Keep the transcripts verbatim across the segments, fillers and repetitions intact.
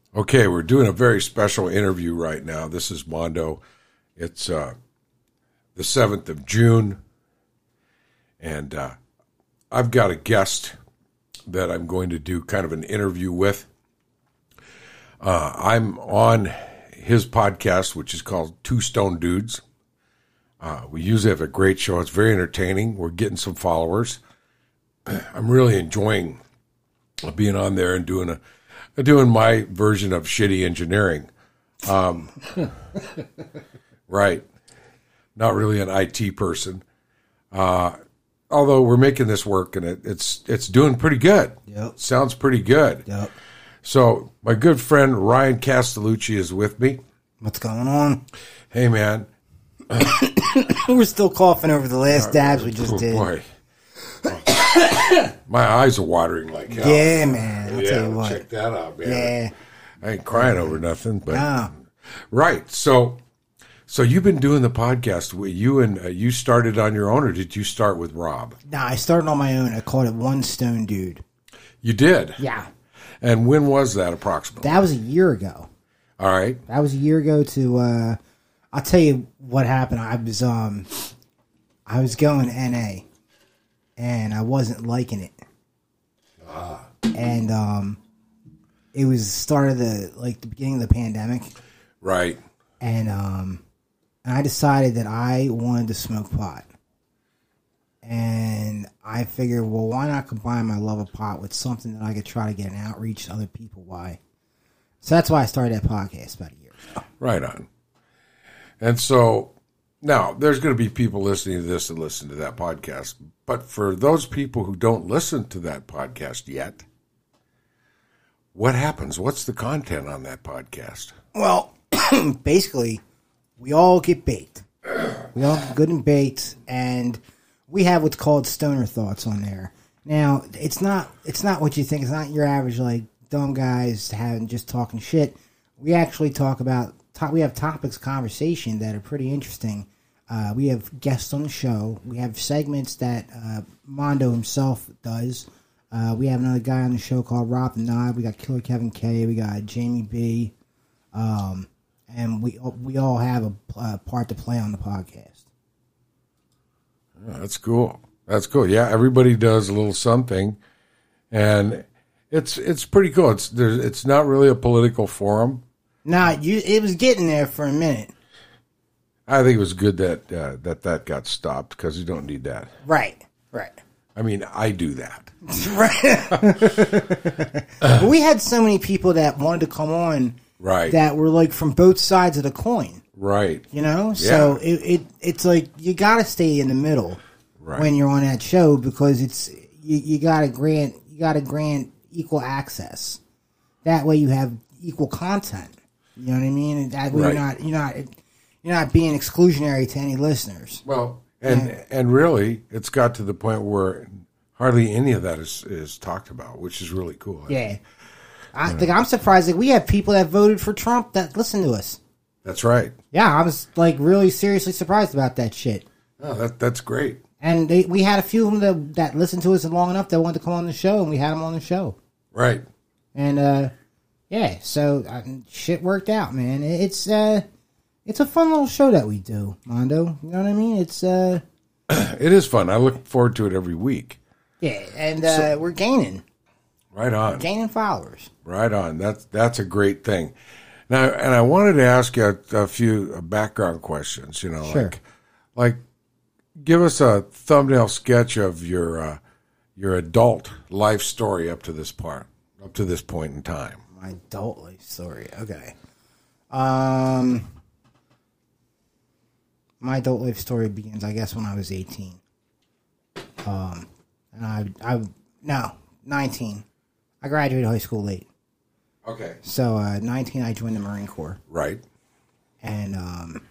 Okay, we're doing a very special interview right now. This is Mondo. It's uh, the seventh of June, and uh, I've got a guest that I'm going to do kind of an interview with. Uh, I'm on his podcast, which is called Two Stone Dudes. Uh, we usually have a great show. It's very entertaining. We're getting some followers. I'm really enjoying being on there and doing a doing my version of shitty engineering. Um, right. Not really an I T person. Uh, although we're making this work and it, it's it's doing pretty good. Yep. Sounds pretty good. Yep. So my good friend Ryan Castellucci is with me. What's going on? Hey, man. We're still coughing over the last dabs we just oh, did. Boy. My eyes are watering like hell. Yeah, man. I'll yeah, tell you what. check that out, man. Yeah. I ain't crying over nothing, but No. right. So, so you've been doing the podcast. You and uh, you started on your own, or did you start with Rob? Nah, I started on my own. I called it One Stone Dude. You did. Yeah. And when was that approximately? That was a year ago. All right. That was a year ago to, uh, I'll tell you what happened. I was, um, I was going N A and I wasn't liking it. Ah. And, um, it was the start of the, like the beginning of the pandemic. Right. And, um, and I decided that I wanted to smoke pot. And I figured, well, why not combine my love of pot with something that I could try to get an outreach to other people? Why? So that's why I started that podcast about a year ago. Right on. And so now there's going to be people listening to this and listen to that podcast. But for those people who don't listen to that podcast yet, what happens? What's the content on that podcast? Well, basically, we all get baked. We all get good and baked, and we have what's called stoner thoughts on there. Now, it's not it's not what you think. It's not your average like dumb guys having just talking shit. We actually talk about to- we have topics conversation that are pretty interesting. Uh, we have guests on the show. We have segments that uh, Mondo himself does. Uh, we have another guy on the show called Rob the Nod. We got Killer Kevin K. We got Jamie B. Um, and we we all have a uh, part to play on the podcast. Oh, that's cool. That's cool. Yeah, everybody does a little something, and it's it's pretty cool. It's there's it's not really a political forum. Nah, you it was getting there for a minute. I think it was good that uh, that that got stopped because you don't need that. Right, right. I mean, I do that. Right. We had so many people that wanted to come on, Right. that were like from both sides of the coin. Right. You know, so it, it it's like you got to stay in the middle Right. when you're on that show because it's you, you got to grant you got to grant equal access. That way, you have equal content. You know what I mean? And that way, Right. you're not you're not you're not being exclusionary to any listeners. Well, and Yeah. and really, it's got to the point where hardly any of that is, is talked about, which is really cool. Yeah, I think I'm surprised that we have people that voted for Trump that listen to us. That's right. Yeah, I was like really seriously surprised about that shit. Oh, that that's great. And they, we had a few of them that, that listened to us long enough that wanted to come on the show, and we had them on the show. Right. And uh, yeah, so uh, shit worked out, man. It's uh, it's a fun little show that we do, Mondo. You know what I mean? It's uh, It is fun. I look forward to it every week. yeah, and uh, So- we're gaining, Right on. gaining followers. Right on. That's that's a great thing. Now, and I wanted to ask you a, a few background questions. You know, Sure. like like give us a thumbnail sketch of your uh, your adult life story up to this part, up to this point in time. My adult life story. Okay. Um, my adult life story begins, I guess, when I was eighteen. Um, and I, I, no, nineteen. I graduated high school late. Okay. So, uh, nineteen, I joined the Marine Corps. Right. And, um,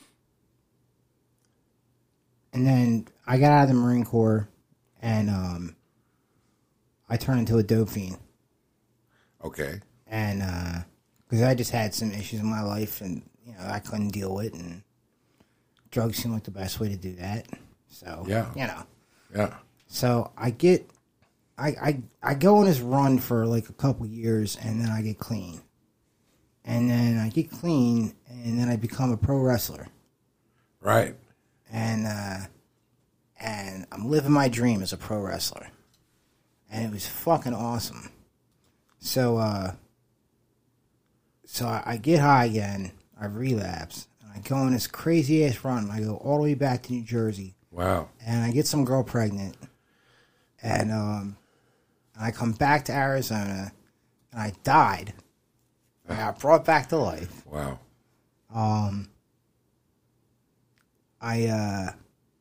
and then I got out of the Marine Corps and, um, I turned into a dope fiend. Okay. And, uh, because I just had some issues in my life and, you know, I couldn't deal with it. And drugs seemed like the best way to do that. So, Yeah. you know. Yeah. So I get, I, I, I go on this run for like a couple years and then I get clean. and then I get clean, and then I become a pro wrestler. Right. And uh, and I'm living my dream as a pro wrestler, and it was fucking awesome. So, uh, so I, I get high again. I relapse, and I go on this crazy ass run. I go all the way back to New Jersey. Wow. And I get some girl pregnant, and um, and I come back to Arizona, and I died. I got brought back to life. Wow. Um, I uh,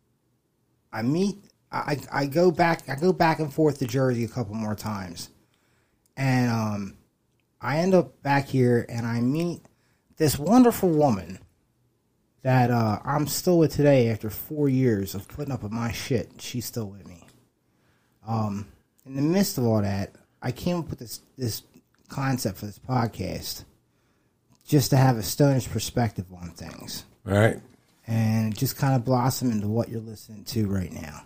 I meet. I I go back. I go back and forth to Jersey a couple more times, and um, I end up back here, and I meet this wonderful woman that uh, I'm still with today after four years of putting up with my shit. She's still with me. Um, in the midst of all that, I came up with this this concept for this podcast, just to have a stoner's perspective on things. Right. And it just kind of blossomed into what you're listening to right now.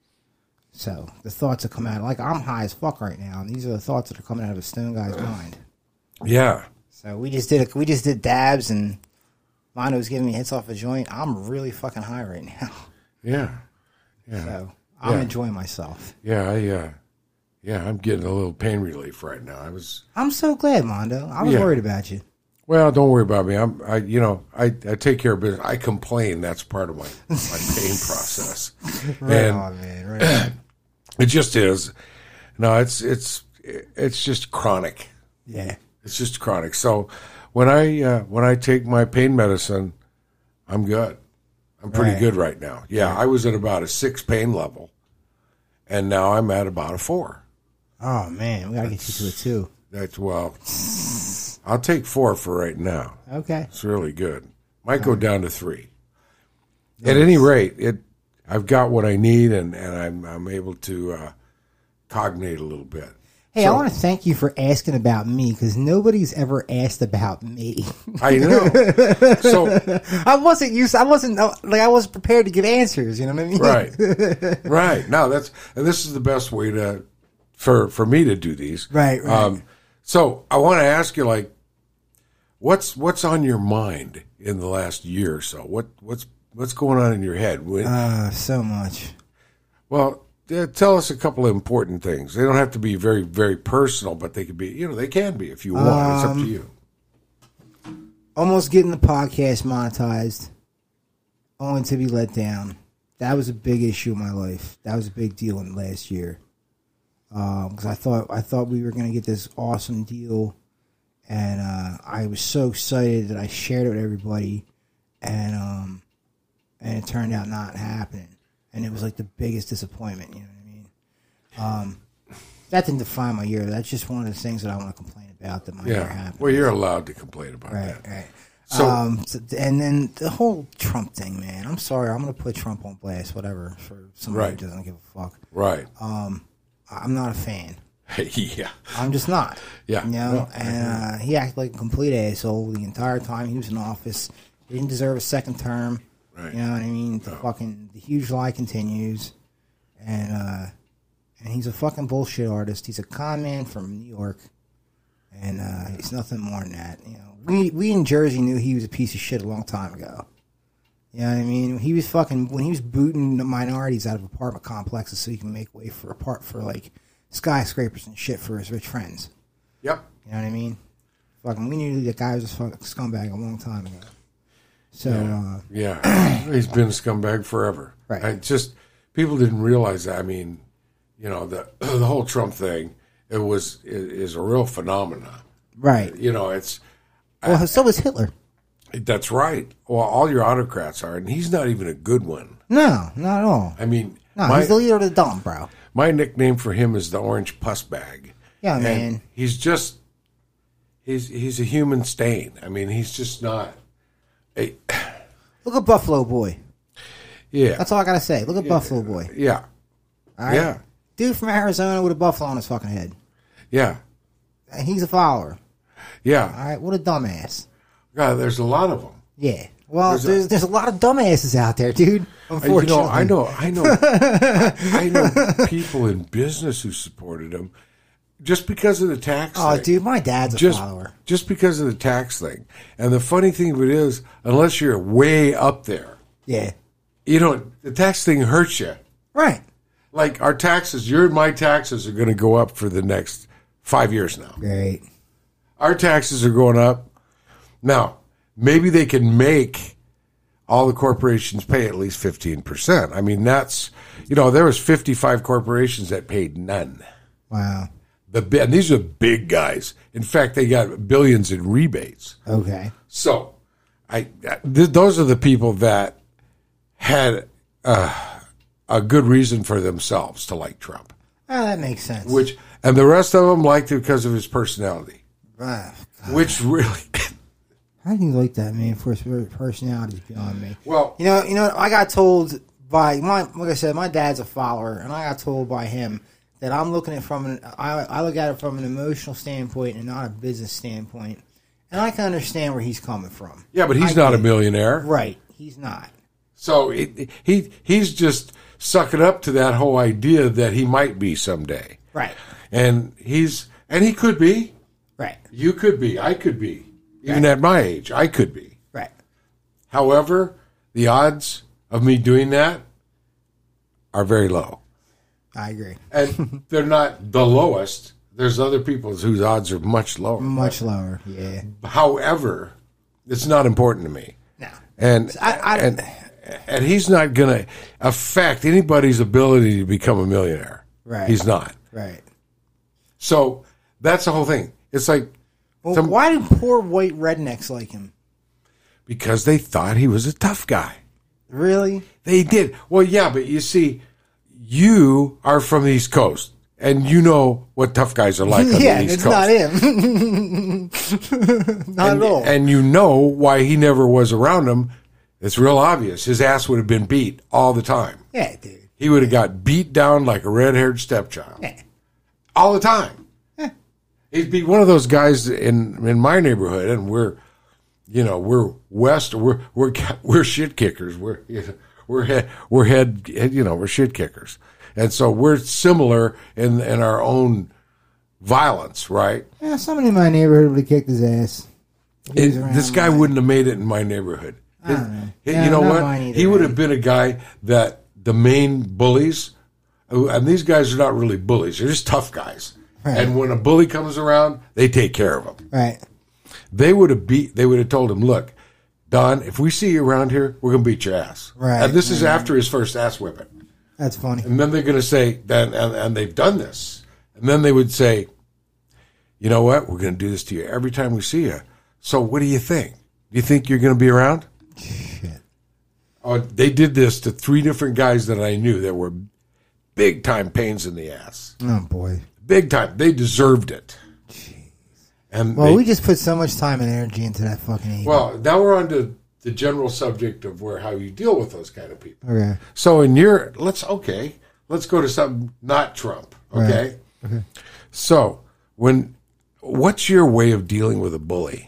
So the thoughts that come out, like I'm high as fuck right now, and these are the thoughts that are coming out of a stone guy's mind. Yeah. So we just did a, we just did dabs, and Mondo was giving me hits off a joint. I'm really fucking high right now. Yeah. Yeah. So I'm yeah. enjoying myself. Yeah, I uh yeah, I'm getting a little pain relief right now. I was I'm so glad, Mondo. I was yeah. worried about you. Well, don't worry about me. I'm, I, you know, I, I take care of business. I complain. That's part of my, my pain process. Right and on, man. Right on. It just is. No, it's, it's, it's just chronic. Yeah. It's just chronic. So when I, uh, when I take my pain medicine, I'm good. I'm pretty Right. good right now. Yeah, right. I was at about a six pain level, and now I'm at about a four. Oh man, we gotta get you to a two. That's well. I'll take four for right now. Okay. It's really good. Might go down to three. Nice. At any rate, it I've got what I need, and, and I'm I'm able to uh, cognate a little bit. Hey, so, I want to thank you for asking about me, because nobody's ever asked about me. I know. So I wasn't used. I wasn't like I wasn't prepared to give answers. You know what I mean? Right. Right. No, that's and this is the best way to for for me to do these. Right. Right. Um, so I want to ask you, like, what's what's on your mind in the last year or so? What what's what's going on in your head? When, uh, so much. Well, uh, tell us a couple of important things. They don't have to be very very personal, but they could be. You know, they can be if you want. Um, it's up to you. Almost getting the podcast monetized, only to be let down. That was a big issue in my life. That was a big deal in the last year. Because um, I thought I thought we were going to get this awesome deal, and uh, I was so excited that I shared it with everybody, and um, and it turned out not happening, and it was like the biggest disappointment. You know what I mean? Um, that didn't define my year. That's just one of the things that I want to complain about that my yeah. year happened. Well, you're allowed to complain about right, that. Right, So, um, so, and then the whole Trump thing, man. I'm sorry, I'm going to put Trump on blast, whatever, for somebody right. who doesn't give a fuck. Right. Um. I'm not a fan. Yeah. I'm just not. Yeah. You know, no, and uh, he acted like a complete asshole the entire time he was in office. He didn't deserve a second term. Right. You know what I mean? The no. fucking the huge lie continues, and uh, and he's a fucking bullshit artist. He's a con man from New York, and uh, he's nothing more than that. You know, we we in Jersey knew he was a piece of shit a long time ago. You know what I mean? He was fucking when he was booting the minorities out of apartment complexes so he can make way for apart for like skyscrapers and shit for his rich friends. Yep. You know what I mean? Fucking, we knew that guy was a fucking scumbag a long time ago. So yeah, uh, yeah. He's been a scumbag forever. Right. I just people didn't realize that. I mean, you know, the the whole Trump thing. It was is a real phenomenon. Right. You know, it's well, I, so was Hitler. That's right. Well, all your autocrats are, and he's not even a good one. No, not at all. I mean, no, my, he's the leader of the dumb, bro. My nickname for him is the Orange Pus Bag. Yeah, and man. He's just he's he's a human stain. I mean, he's just not. A, Look at Buffalo Boy. Yeah, that's all I gotta say. Look at yeah, Buffalo Boy. Yeah, all right? Yeah, dude from Arizona with a buffalo on his fucking head. Yeah, and he's a follower. Yeah, all right. What a dumbass. God, there's a lot of them. Yeah. Well, there's, there's, a, there's a lot of dumbasses out there, dude. Unfortunately, you know, I know, I know, I, I know people in business who supported him, just because of the tax Oh, thing. dude, my dad's a just, follower. Just because of the tax thing. And the funny thing of it is, unless you're way up there, Yeah. you know, the tax thing hurts you. Right. Like our taxes, your and my taxes are going to go up for the next five years now. Great. Our taxes are going up. Now, maybe they can make all the corporations pay at least fifteen percent. I mean, that's, you know, there was fifty-five corporations that paid none. Wow. The and these are big guys. In fact, they got billions in rebates. Okay. So, I th- those are the people that had uh, a good reason for themselves to like Trump. Oh, that makes sense. Which and the rest of them liked it because of his personality. Ah, which really, how do you like that man? For his personality is beyond me. well, You know, you know. I got told by my, like I said, my dad's a follower, and I got told by him that I'm looking at it from an, I, I look at it from an emotional standpoint and not a business standpoint, and I can understand where he's coming from. yeah, but he's I not a get it. millionaire, Right? He's not. so it, he he's just sucking up to that whole idea that he might be someday, Right. and he's and he could be. Right. You could be. I could be. Even Right. at my age, I could be. Right. However, the odds of me doing that are very low. I agree. And they're not the lowest. There's other people whose odds are much lower. Much lower. Yeah. However, it's not important to me. No. And I- I- and and he's not going to affect anybody's ability to become a millionaire. Right. He's not. Right. So that's the whole thing. It's like Well, some- why do poor white rednecks like him? because they thought he was a tough guy. Really? They did. Well, yeah, but you see, you are from the East Coast, and you know what tough guys are like on Yeah, the East it's Coast. not him. Not and, at all. and you know why he never was around them. It's real obvious. His ass would have been beat all the time. Yeah, dude. He would have got beat down like a red-haired stepchild. Yeah. All the time. He'd be one of those guys in in my neighborhood, and we're, you know, we're west, we're we're we're shit kickers. We're you know, we're head we're head you know we're shit kickers, and so we're similar in in our own violence, right? Yeah, somebody in my neighborhood would have kicked his ass. He It, was around this guy mine. wouldn't have made it in my neighborhood. I don't know. He- Yeah, you know not what? mine either, He would man. have been a guy that the main bullies, and these guys are not really bullies; they're just tough guys. Right. And when a bully comes around, they take care of him. Right. They would have beat. They would have told him, "Look, Don, if we see you around here, we're going to beat your ass." Right, And this is right. after his first ass whipping. That's funny. And then they're going to say, and, and, and they've done this. And then they would say, "You know what? We're going to do this to you every time we see you. So what do you think? Do you think you're going to be around?" Shit. Oh, they did this to three different guys that I knew that were big time pains in the ass. Oh, boy. Big time. They deserved it. And Well, they, we just put so much time and energy into that fucking ego. well, now we're on to the general subject of where how you deal with those kind of people. Okay. So in your let's okay, let's go to something not Trump. Okay. Right. Okay. So when what's your way of dealing with a bully?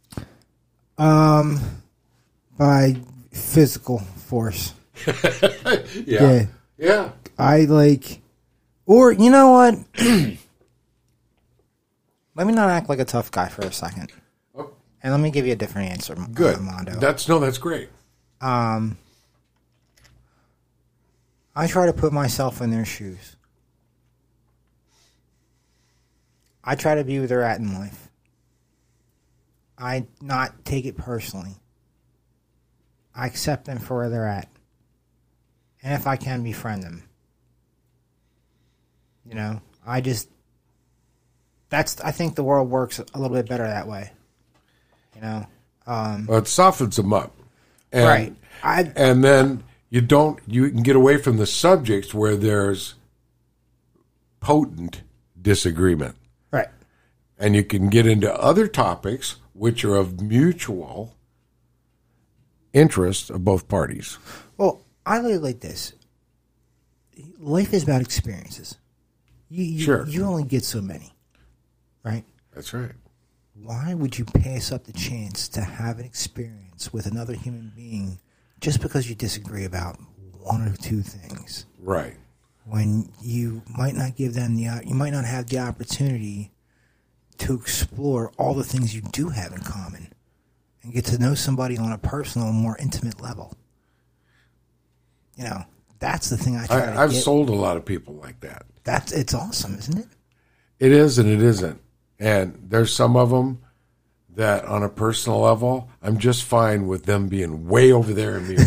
Um, by physical force. Yeah. Yeah. Yeah. I like, or you know what? Let me not act like a tough guy for a second, Oh, and let me give you a different answer. good. uh, Mondo. That's no, that's great. Um, I try to put myself in their shoes. I try to be where they're at in life. I not take it personally. I accept them for where they're at. And if I can, befriend them. You know, I just, that's, I think the world works a little bit better that way. You know? Um, Well, it softens them up. And, right. I, And then you don't you can get away from the subjects where there's potent disagreement. right. And you can get into other topics which are of mutual interest of both parties. Well, I look at it like this. Life is about experiences. You, you, Sure. You only get so many, right? That's right. Why would you pass up the chance to have an experience with another human being just because you disagree about one or two things? Right. when you might not give them the you might not have the opportunity to explore all the things you do have in common and get to know somebody on a personal, more intimate level. You know, that's the thing I try I, to I've get. sold a lot of people like that. That's it's awesome, isn't it? It is and it isn't. And there's some of them that on a personal level, I'm just fine with them being way over there in me.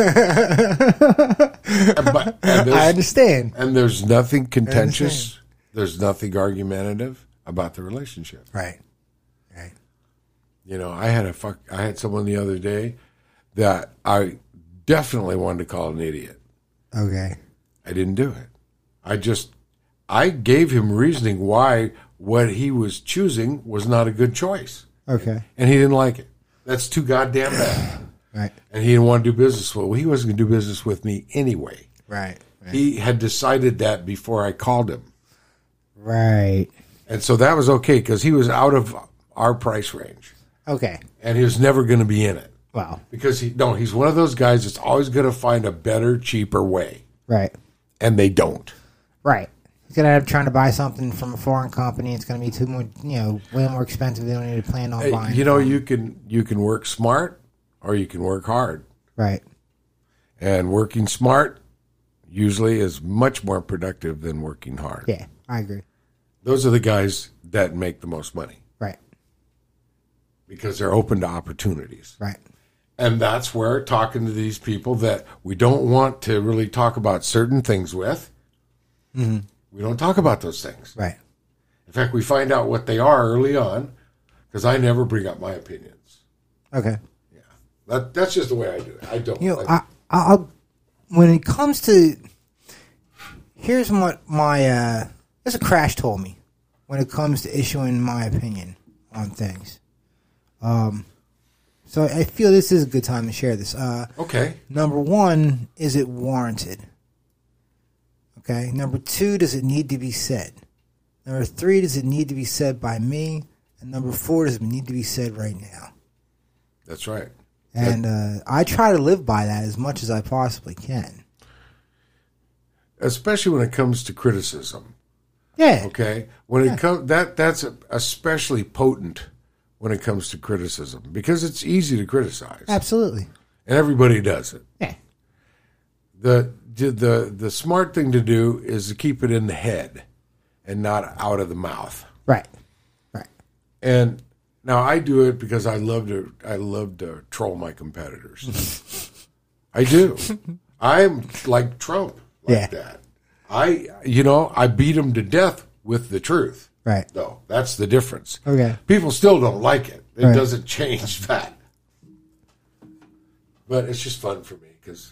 but, and I understand. And there's nothing contentious. There's nothing argumentative about the relationship. Right. Right. You know, I had a fuck. I had someone the other day that I definitely wanted to call an idiot. Okay. I didn't do it. I just, I gave him reasoning why what he was choosing was not a good choice. Okay. And he didn't like it. That's too goddamn bad. Right. And he didn't want to do business with. Well, he wasn't going to do business with me anyway. Right. Right. He had decided that before I called him. Right. And so that was okay because he was out of our price range. Okay. And he was never going to be in it. Wow. Because he no, he's one of those guys that's always going to find a better, cheaper way. Right. And they don't. Right. He's going to end up trying to buy something from a foreign company. It's going to be too more, you know, way more expensive. They don't need to plan on Hey, buying. you know, from. you can you can work smart or you can work hard. Right. And working smart usually is much more productive than working hard. Yeah, I agree. Those are the guys that make the most money Right. because they're open to opportunities. Right. And that's where talking to these people that we don't want to really talk about certain things with, Mm-hmm. we don't talk about those things. Right. In fact, we find out what they are early on because I never bring up my opinions. Okay. Yeah, that, that's just the way I do it. I don't. You know, like, I, I'll, when it comes to, here's what my, uh, this a Crash told me when it comes to issuing my opinion on things. Um, so I feel this is a good time to share this. Uh, okay. Number one, is it warranted? Okay. Number two, does it need to be said? Number three, does it need to be said by me? And number four, does it need to be said right now? That's right. And uh, I try to live by that as much as I possibly can. Especially when it comes to criticism. Yeah. Okay. When Yeah. it comes that that's especially potent when it comes to criticism because it's easy to criticize. Absolutely. And everybody does it. Yeah. The the the smart thing to do is to keep it in the head and not out of the mouth. Right. Right. And now I do it because I love to I love to troll my competitors. I do. I'm like Trump like Yeah. that. I you know, I beat him to death with the truth. Right. Though. That's the difference. Okay. People still don't like it. It Right. doesn't change that. But it's just fun for me because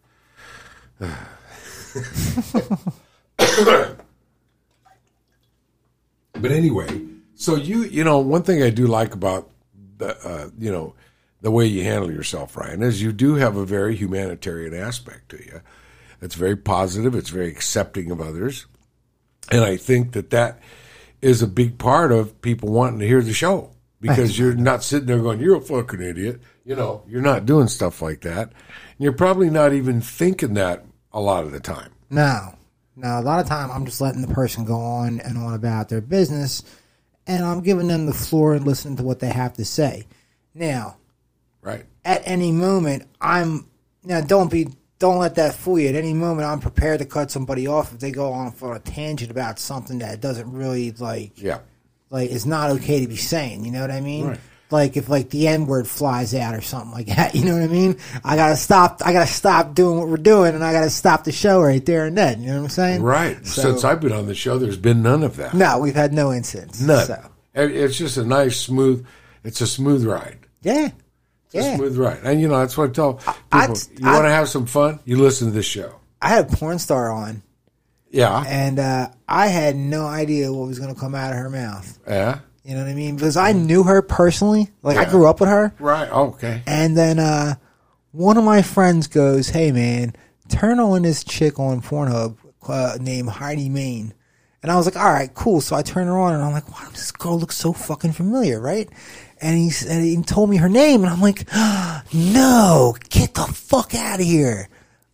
but anyway, so you you know one thing I do like about the uh, you know the way you handle yourself, Ryan, is you do have a very humanitarian aspect to you. It's very positive. It's very accepting of others, and I think that that is a big part of people wanting to hear the show because you're not sitting there going, "You're a fucking idiot." You know, you're not doing stuff like that. And you're probably not even thinking that a lot of the time. No. No, a lot of time I'm just letting the person go on and on about their business, and I'm giving them the floor and listening to what they have to say. Now, Right. at any moment, I'm now don't be don't let that fool you. At any moment, I'm prepared to cut somebody off if they go on for a tangent about something that doesn't really like Yeah. like it's not okay to be saying. You know what I mean? Right. Like if like the N word flies out or something like that. You know what I mean? I gotta stop. I gotta stop doing what we're doing, and I gotta stop the show right there and then. You know what I'm saying? Right. So- Since I've been on the show, there's been none of that. No, we've had no incidents. None. So. It- It's just a nice, smooth, it's a smooth ride. Yeah. It's a Yeah. smooth ride. And, you know, that's what I tell people. I- you I- want to have some fun? You listen to this show. I had a porn star on, Yeah. and uh, I had no idea what was going to come out of her mouth. Yeah. You know what I mean? Because I knew her personally. Like, I Yeah. grew up with her. Right. Okay. And then uh, one of my friends goes, "Hey, man, turn on this chick on Pornhub uh, named Heidi Main." And I was like, all right, cool. So I turn her on, and I'm like, why does this girl look so fucking familiar, right? And he, and he told me her name, and I'm like, no, get the fuck out of here.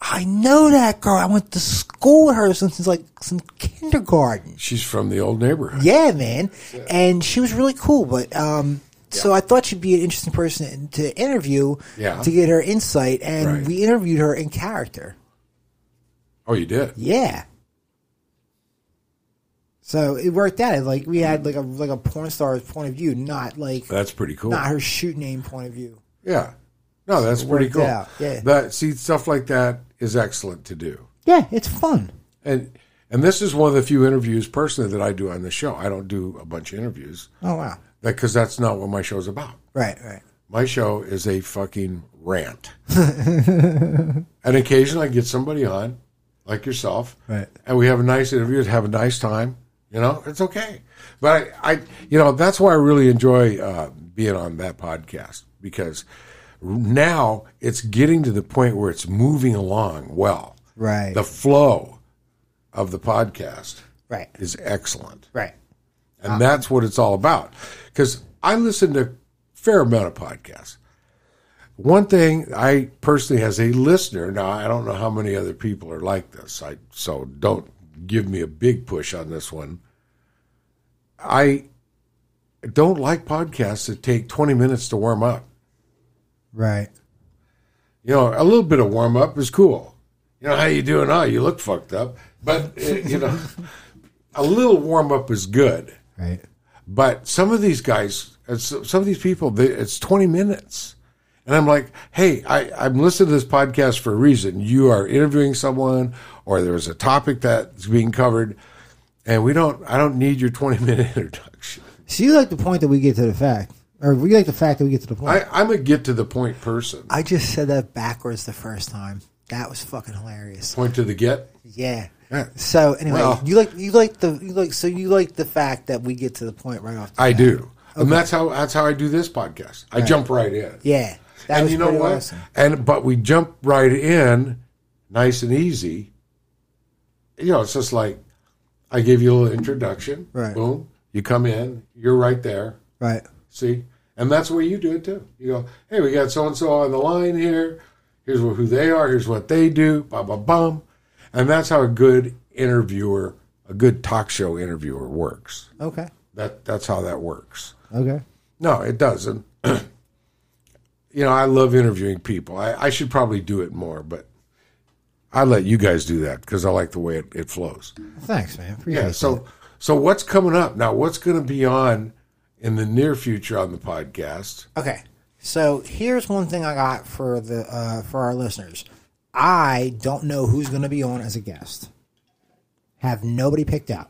I know that girl. I went to school with her since like some kindergarten. She's from the old neighborhood. Yeah, man. Yeah. And she was really cool. But um, yeah. so I thought she'd be an interesting person to interview yeah. to get her insight. And right. we interviewed her in character. Oh, you did? Yeah. So it worked out. Like we had like a like a porn star's point of view, not like that's pretty cool. Not her shoot name point of view. Yeah. No, that's so pretty cool. Out. Yeah. That see stuff like that is excellent to do. Yeah, it's fun. And and this is one of the few interviews personally that I do on the show. I don't do a bunch of interviews. Oh wow. Because that's not what my show's about. Right, right. My show is a fucking rant. And occasionally I get somebody on, like yourself, right? And we have a nice interview, have a nice time. You know, it's okay. But I, I you know, that's why I really enjoy uh, being on that podcast, because now it's getting to the point where it's moving along well. Right. The flow of the podcast right. is excellent. Right. And um, that's what it's all about. Because I listen to a fair amount of podcasts. One thing I personally, as a listener, now I don't know how many other people are like this, I so don't give me a big push on this one. I don't like podcasts that take twenty minutes to warm up. Right. You know, a little bit of warm up is cool. You know, how you doing? Oh, you look fucked up. But, you know, a little warm up is good. Right. But some of these guys, some of these people, they, it's twenty minutes. And I'm like, hey, I, I'm listening to this podcast for a reason. You are interviewing someone, or there's a topic that's being covered, and we don't. I don't need your twenty minute introduction. So you like the point that we get to the fact, or we like the fact that we get to the point. I, I'm a get to the point person. I just said that backwards the first time. That was fucking hilarious. Point to the get. Yeah. yeah. So anyway, well, you like you like the you like so you like the fact that we get to the point right off. The I bat. do, okay. and that's how that's how I do this podcast. I right. jump right in. Yeah. That and was you know what? Awesome. And but we jump right in, nice and easy. You know, it's just like I give you a little introduction. Right. Boom. You come in. You're right there. Right. See, and that's the way you do it too. You go, hey, we got so and so on the line here. Here's who they are. Here's what they do. Bum bum bum. And that's how a good interviewer, a good talk show interviewer, works. Okay. That that's how that works. Okay. No, it doesn't. You know, I love interviewing people. I, I should probably do it more, but I let you guys do that because I like the way it, it flows. Thanks, man. Appreciate yeah. So, that. so what's coming up now? What's going to be on in the near future on the podcast? Okay. So here's one thing I got for the uh, for our listeners. I don't know who's going to be on as a guest. Have nobody picked out.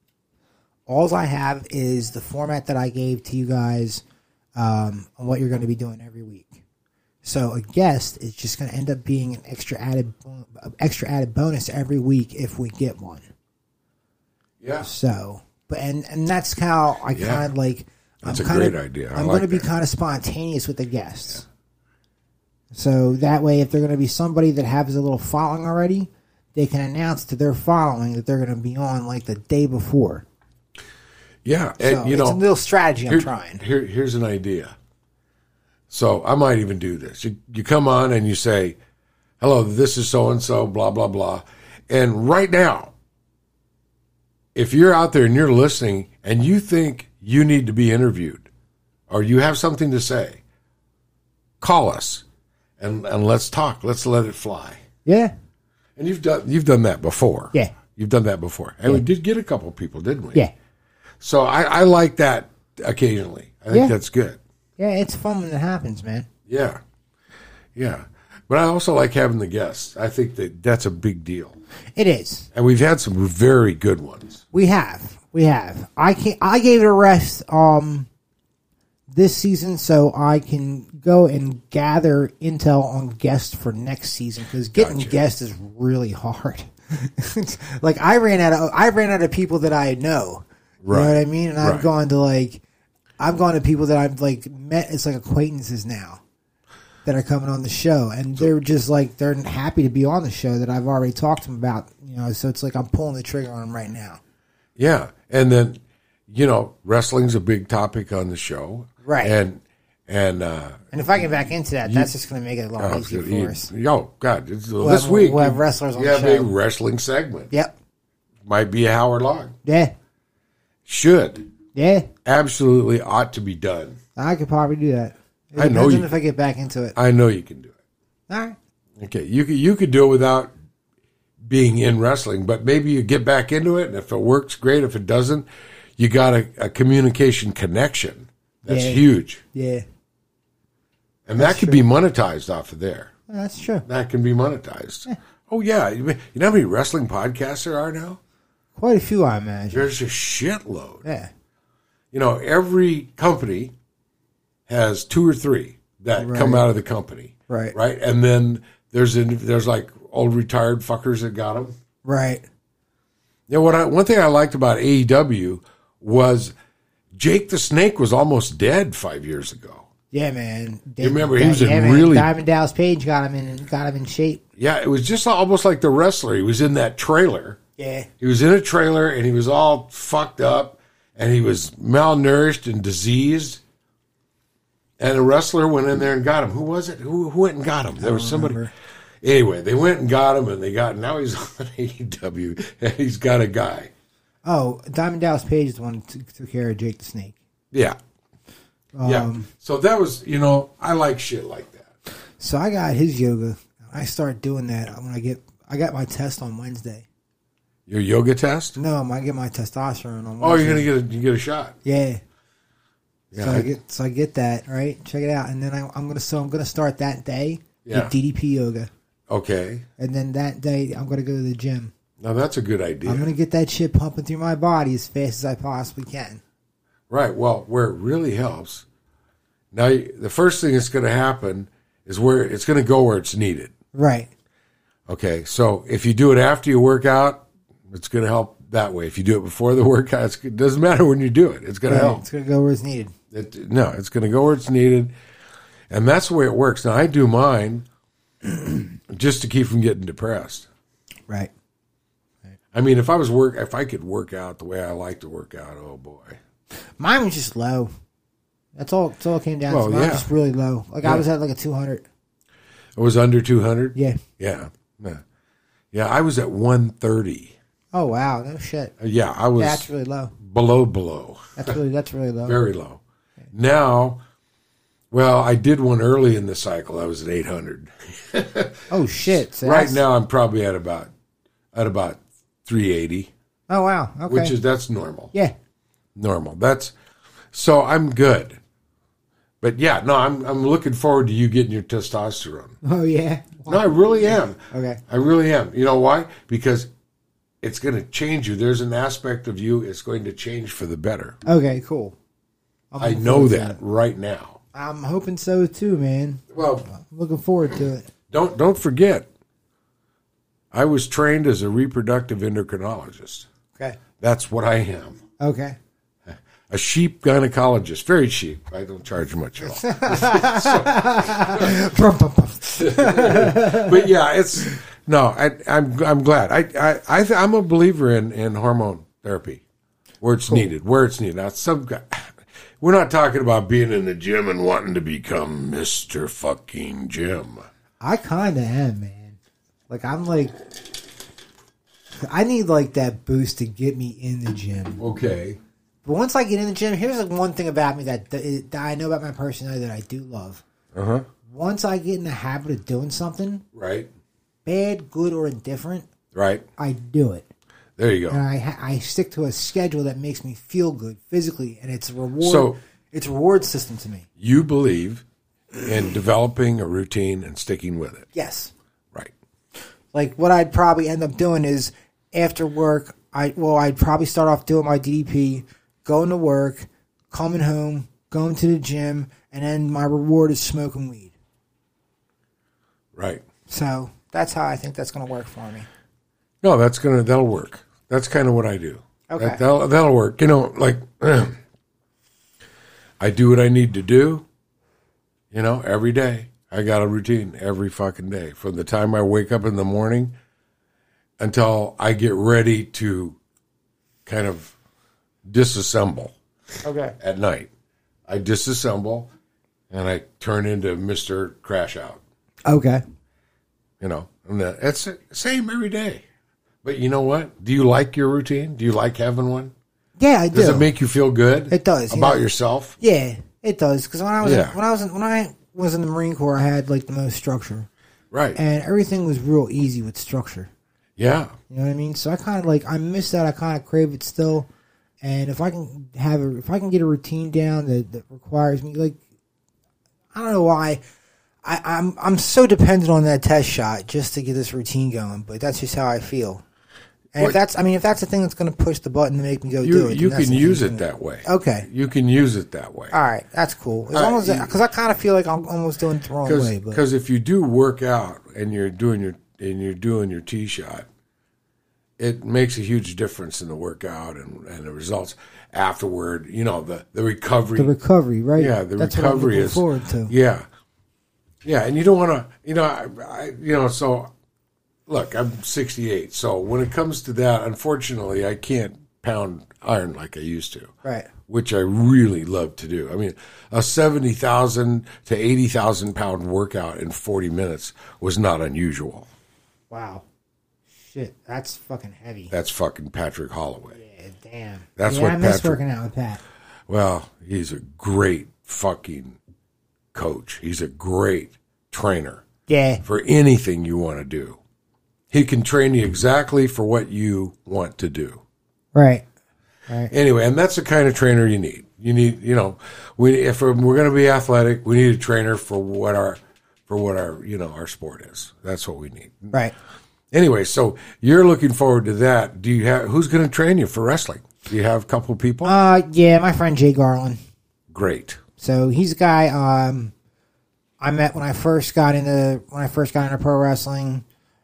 All I have is the format that I gave to you guys um, on what you're going to be doing every week. So a guest is just going to end up being an extra added extra added bonus every week if we get one. Yeah. So, but and and that's how I yeah. kind of like. That's I'm a kinda, great idea. I I'm like going to be that. kind of spontaneous with the guests. Yeah. So that way, if they're going to be somebody that has a little following already, they can announce to their following that they're going to be on like the day before. Yeah, So and you it's know, a little strategy I'm here, trying. Here, here's an idea. So I might even do this. You, you come on and you say, hello, this is so-and-so, blah, blah, blah. And right now, if you're out there and you're listening and you think you need to be interviewed or you have something to say, call us and, and let's talk. Let's let it fly. Yeah. And you've done you've done that before. Yeah. You've done that before. And Yeah. we did get a couple people, didn't we? Yeah. So I, I like that occasionally. I think Yeah. that's good. Yeah, it's fun when it happens, man. Yeah. Yeah. But I also like having the guests. I think that that's a big deal. It is. And we've had some very good ones. We have. We have. I can I gave it a rest um this season so I can go and gather intel on guests for next season because getting Gotcha. guests is really hard. Like I ran out of I ran out of people that I know. Right. You know what I mean? And I've Right. gone to like I've gone to people that I've like met. It's like acquaintances now that are coming on the show, and they're just like they're happy to be on the show that I've already talked to them about. You know, so it's like I'm pulling the trigger on them right now. Yeah. And then, you know, wrestling's a big topic on the show. Right. And And uh, And if I get back into that, you- that's just going to make it a lot oh, easier you- for us. oh God, it's, We'll this have- week we'll have wrestlers on you the have a show. big wrestling segment. Yep. Might be a Howard Long. Yeah. Should Yeah. absolutely ought to be done. I could probably do that. It I know depends you on if I get back into it. I know you can do it. All right. Okay, you could you could do it without being in wrestling, but maybe you get back into it, and if it works, great. If it doesn't, you got a, a communication connection. That's Yeah. huge, Yeah. and that could be monetized off of there. Well, that's true. That can be monetized. Oh yeah, you know how many wrestling podcasts there are now? Quite a few, I imagine. There's a shitload. Yeah. You know, every company has two or three that Right. come out of the company, Right. Right, and then there's there's like old retired fuckers that got them. Right. You know what? I, one thing I liked about A E W was Jake the Snake was almost dead five years ago. Yeah, man. You remember, he was in yeah, man. really- Diamond Dallas Page got him in got him in shape. Yeah, it was just almost like the wrestler. He was in that trailer. Yeah. He was in a trailer and he was all fucked up and he was malnourished and diseased. And a wrestler went in there and got him. Who was it? Who, who went and got him? There was somebody. remember. Anyway, they went and got him, and they got. Now he's on A E W, and he's got a guy. Oh, Diamond Dallas Page is the one who took, took care of Jake the Snake. Yeah, yeah. Um, So that was, you know, I like shit like that. So I got his yoga. I start doing that when I get. I got my test on Wednesday. Your yoga test? No, I get my testosterone on Wednesday. Oh, you're gonna get a you get a shot. Yeah. Yeah, so I, I- get so I get that right. Check it out, and then I, I'm gonna so I'm gonna start that day Yeah. with D D P yoga, Okay. and then that day I'm gonna go to the gym. Now that's a good idea. I'm gonna get that shit pumping through my body as fast as I possibly can. Right. Well, where it really helps. Now, the first thing that's going to happen is where it's going to go where it's needed. Right. Okay. So if you do it after you work out, it's going to help that way. If you do it before the workout, it's, it doesn't matter when you do it. It's going Right. to help. It's gonna go where it's needed. It, no, it's going to go where it's needed. And that's the way it works. Now, I do mine just to keep from getting depressed. Right. I mean, if I was work, if I could work out the way I like to work out, oh boy. Mine was just low. That's all. That's all it came down Well, to. Mine yeah. was just really low. Like I Yeah. was at like a two hundred. It was under two hundred? Yeah. Yeah. Yeah. Yeah, I was at one thirty. Oh wow, no shit. Yeah, I was That's really low. below, below. That's really that's really low. Very low. Now, well, I did one early in the cycle. I was at eight hundred. Oh shit. So Right that's- now, I'm probably at about at about three eighty, Oh wow. Okay. which is that's normal. yeah. Normal. That's so I'm good. But yeah, no, I'm I'm looking forward to you getting your testosterone. Oh yeah. No, I really am. Okay. I really am. You know why? Because it's going to change you. There's an aspect of you it's going to change for the better. Okay. Cool. I'm I looking know forward to that right now. I'm hoping so too, man. Well, I'm looking forward to it. don't don't forget, I was trained as a reproductive endocrinologist. Okay. That's what I am. Okay. A sheep gynecologist. Very cheap. I don't charge much at all. Brum, bum, bum. But yeah, it's no. I, I'm I'm glad. I I, I th- I'm a believer in, in hormone therapy where it's needed. Where it's needed. Now, some guy, we're not talking about being in the gym and wanting to become Mister Fucking Jim. I kind of am, man. Like I'm like, I need like that boost to get me in the gym. Okay. But once I get in the gym, here's like one thing about me that, that I know about my personality that I do love. Uh huh. Once I get in the habit of doing something, Right. bad, good, or indifferent, Right. I do it. There you And go. I ha- I stick to a schedule that makes me feel good physically, and it's a reward. So- it's a reward system to me. You believe in developing a routine and sticking with it. Yes. Right. Like what I'd probably end up doing is after work, I well, I'd probably start off doing my D D P, going to work, coming home, going to the gym, and then my reward is smoking weed. Right. So that's how I think that's going to work for me. No, that's gonna that'll work. That's kind of what I do. Okay. That, that'll that'll work. You know, like I do what I need to do. You know, every day I got a routine every fucking day from the time I wake up in the morning until I get ready to kind of disassemble Okay. at night. I disassemble, and I turn into Mister Crash Out. Okay. You know, and that, it's the same every day. But you know what? Do you like your routine? Do you like having one? Yeah, I do. Does it make you feel good? It does. About you know? yourself? Yeah, it does. Because when I was Yeah. when I was in, when I was in the Marine Corps, I had like the most structure, Right. and everything was real easy with structure. Yeah. You know what I mean? So I kind of like I miss that. I kind of crave it still. And if I can have a, if I can get a routine down that, that requires me, like, I don't know why, I, I'm I'm so dependent on that test shot just to get this routine going. But that's just how I feel. And Well, if that's, I mean, if that's the thing that's going to push the button to make me go You, do it, you then that's can the use thing it that's that way. Okay. You can use it that way. All right, that's cool. As Uh, long as you- because I kind of feel like I'm almost doing it the wrong way. But Because if you do work out and you're doing your and you're doing your tee shot, it makes a huge difference in the workout and, and the results afterward. You know, the, the recovery. the recovery, right? Yeah, the that's what I'm recovery looking is forward to. Yeah, yeah, and you don't want to, you know, I, I, you know. So, look, I'm sixty-eight. So when it comes to that, unfortunately, I can't pound iron like I used to. Right. Which I really love to do. I mean, a seventy thousand to eighty thousand pound workout in forty minutes was not unusual. Wow. Shit, that's fucking heavy. That's fucking Patrick Holloway. Yeah, damn. That's yeah, what I miss Patrick- working out with Pat. Well, he's a great fucking coach. He's a great trainer Yeah. for anything you want to do. He can train you exactly for what you want to do. Right. Right. Anyway, and that's the kind of trainer you need. You need, you know, we if we're going to be athletic, we need a trainer for what our for what our you know our sport is. That's what we need. Right. Anyway, so you're looking forward to that. Do you have who's going to train you for wrestling? Do you have a couple of people? Uh, yeah, my friend Jay Garland. Great. So he's a guy um, I met when I first got into when I first got into pro wrestling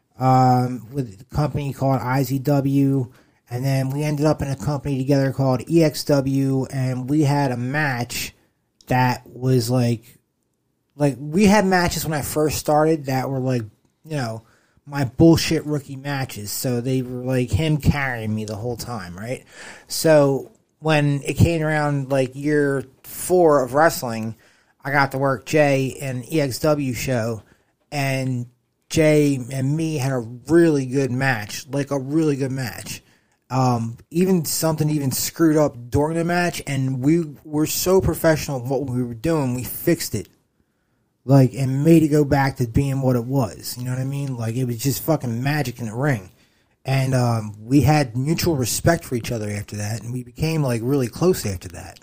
um, with a company called I Z W, and then we ended up in a company together called E X W, and we had a match that was like, like we had matches when I first started that were like, you know, my bullshit rookie matches. So they were like him carrying me the whole time, right? So when it came around like year four of wrestling, I got to work Jay in an E X W show, and Jay and me had a really good match, like a really good match. Um, even something even screwed up during the match, and we were so professional in what we were doing, we fixed it. Like, and made it go back to being what it was. You know what I mean? Like, it was just fucking magic in the ring. And um, we had mutual respect for each other after that, and we became, like, really close after that.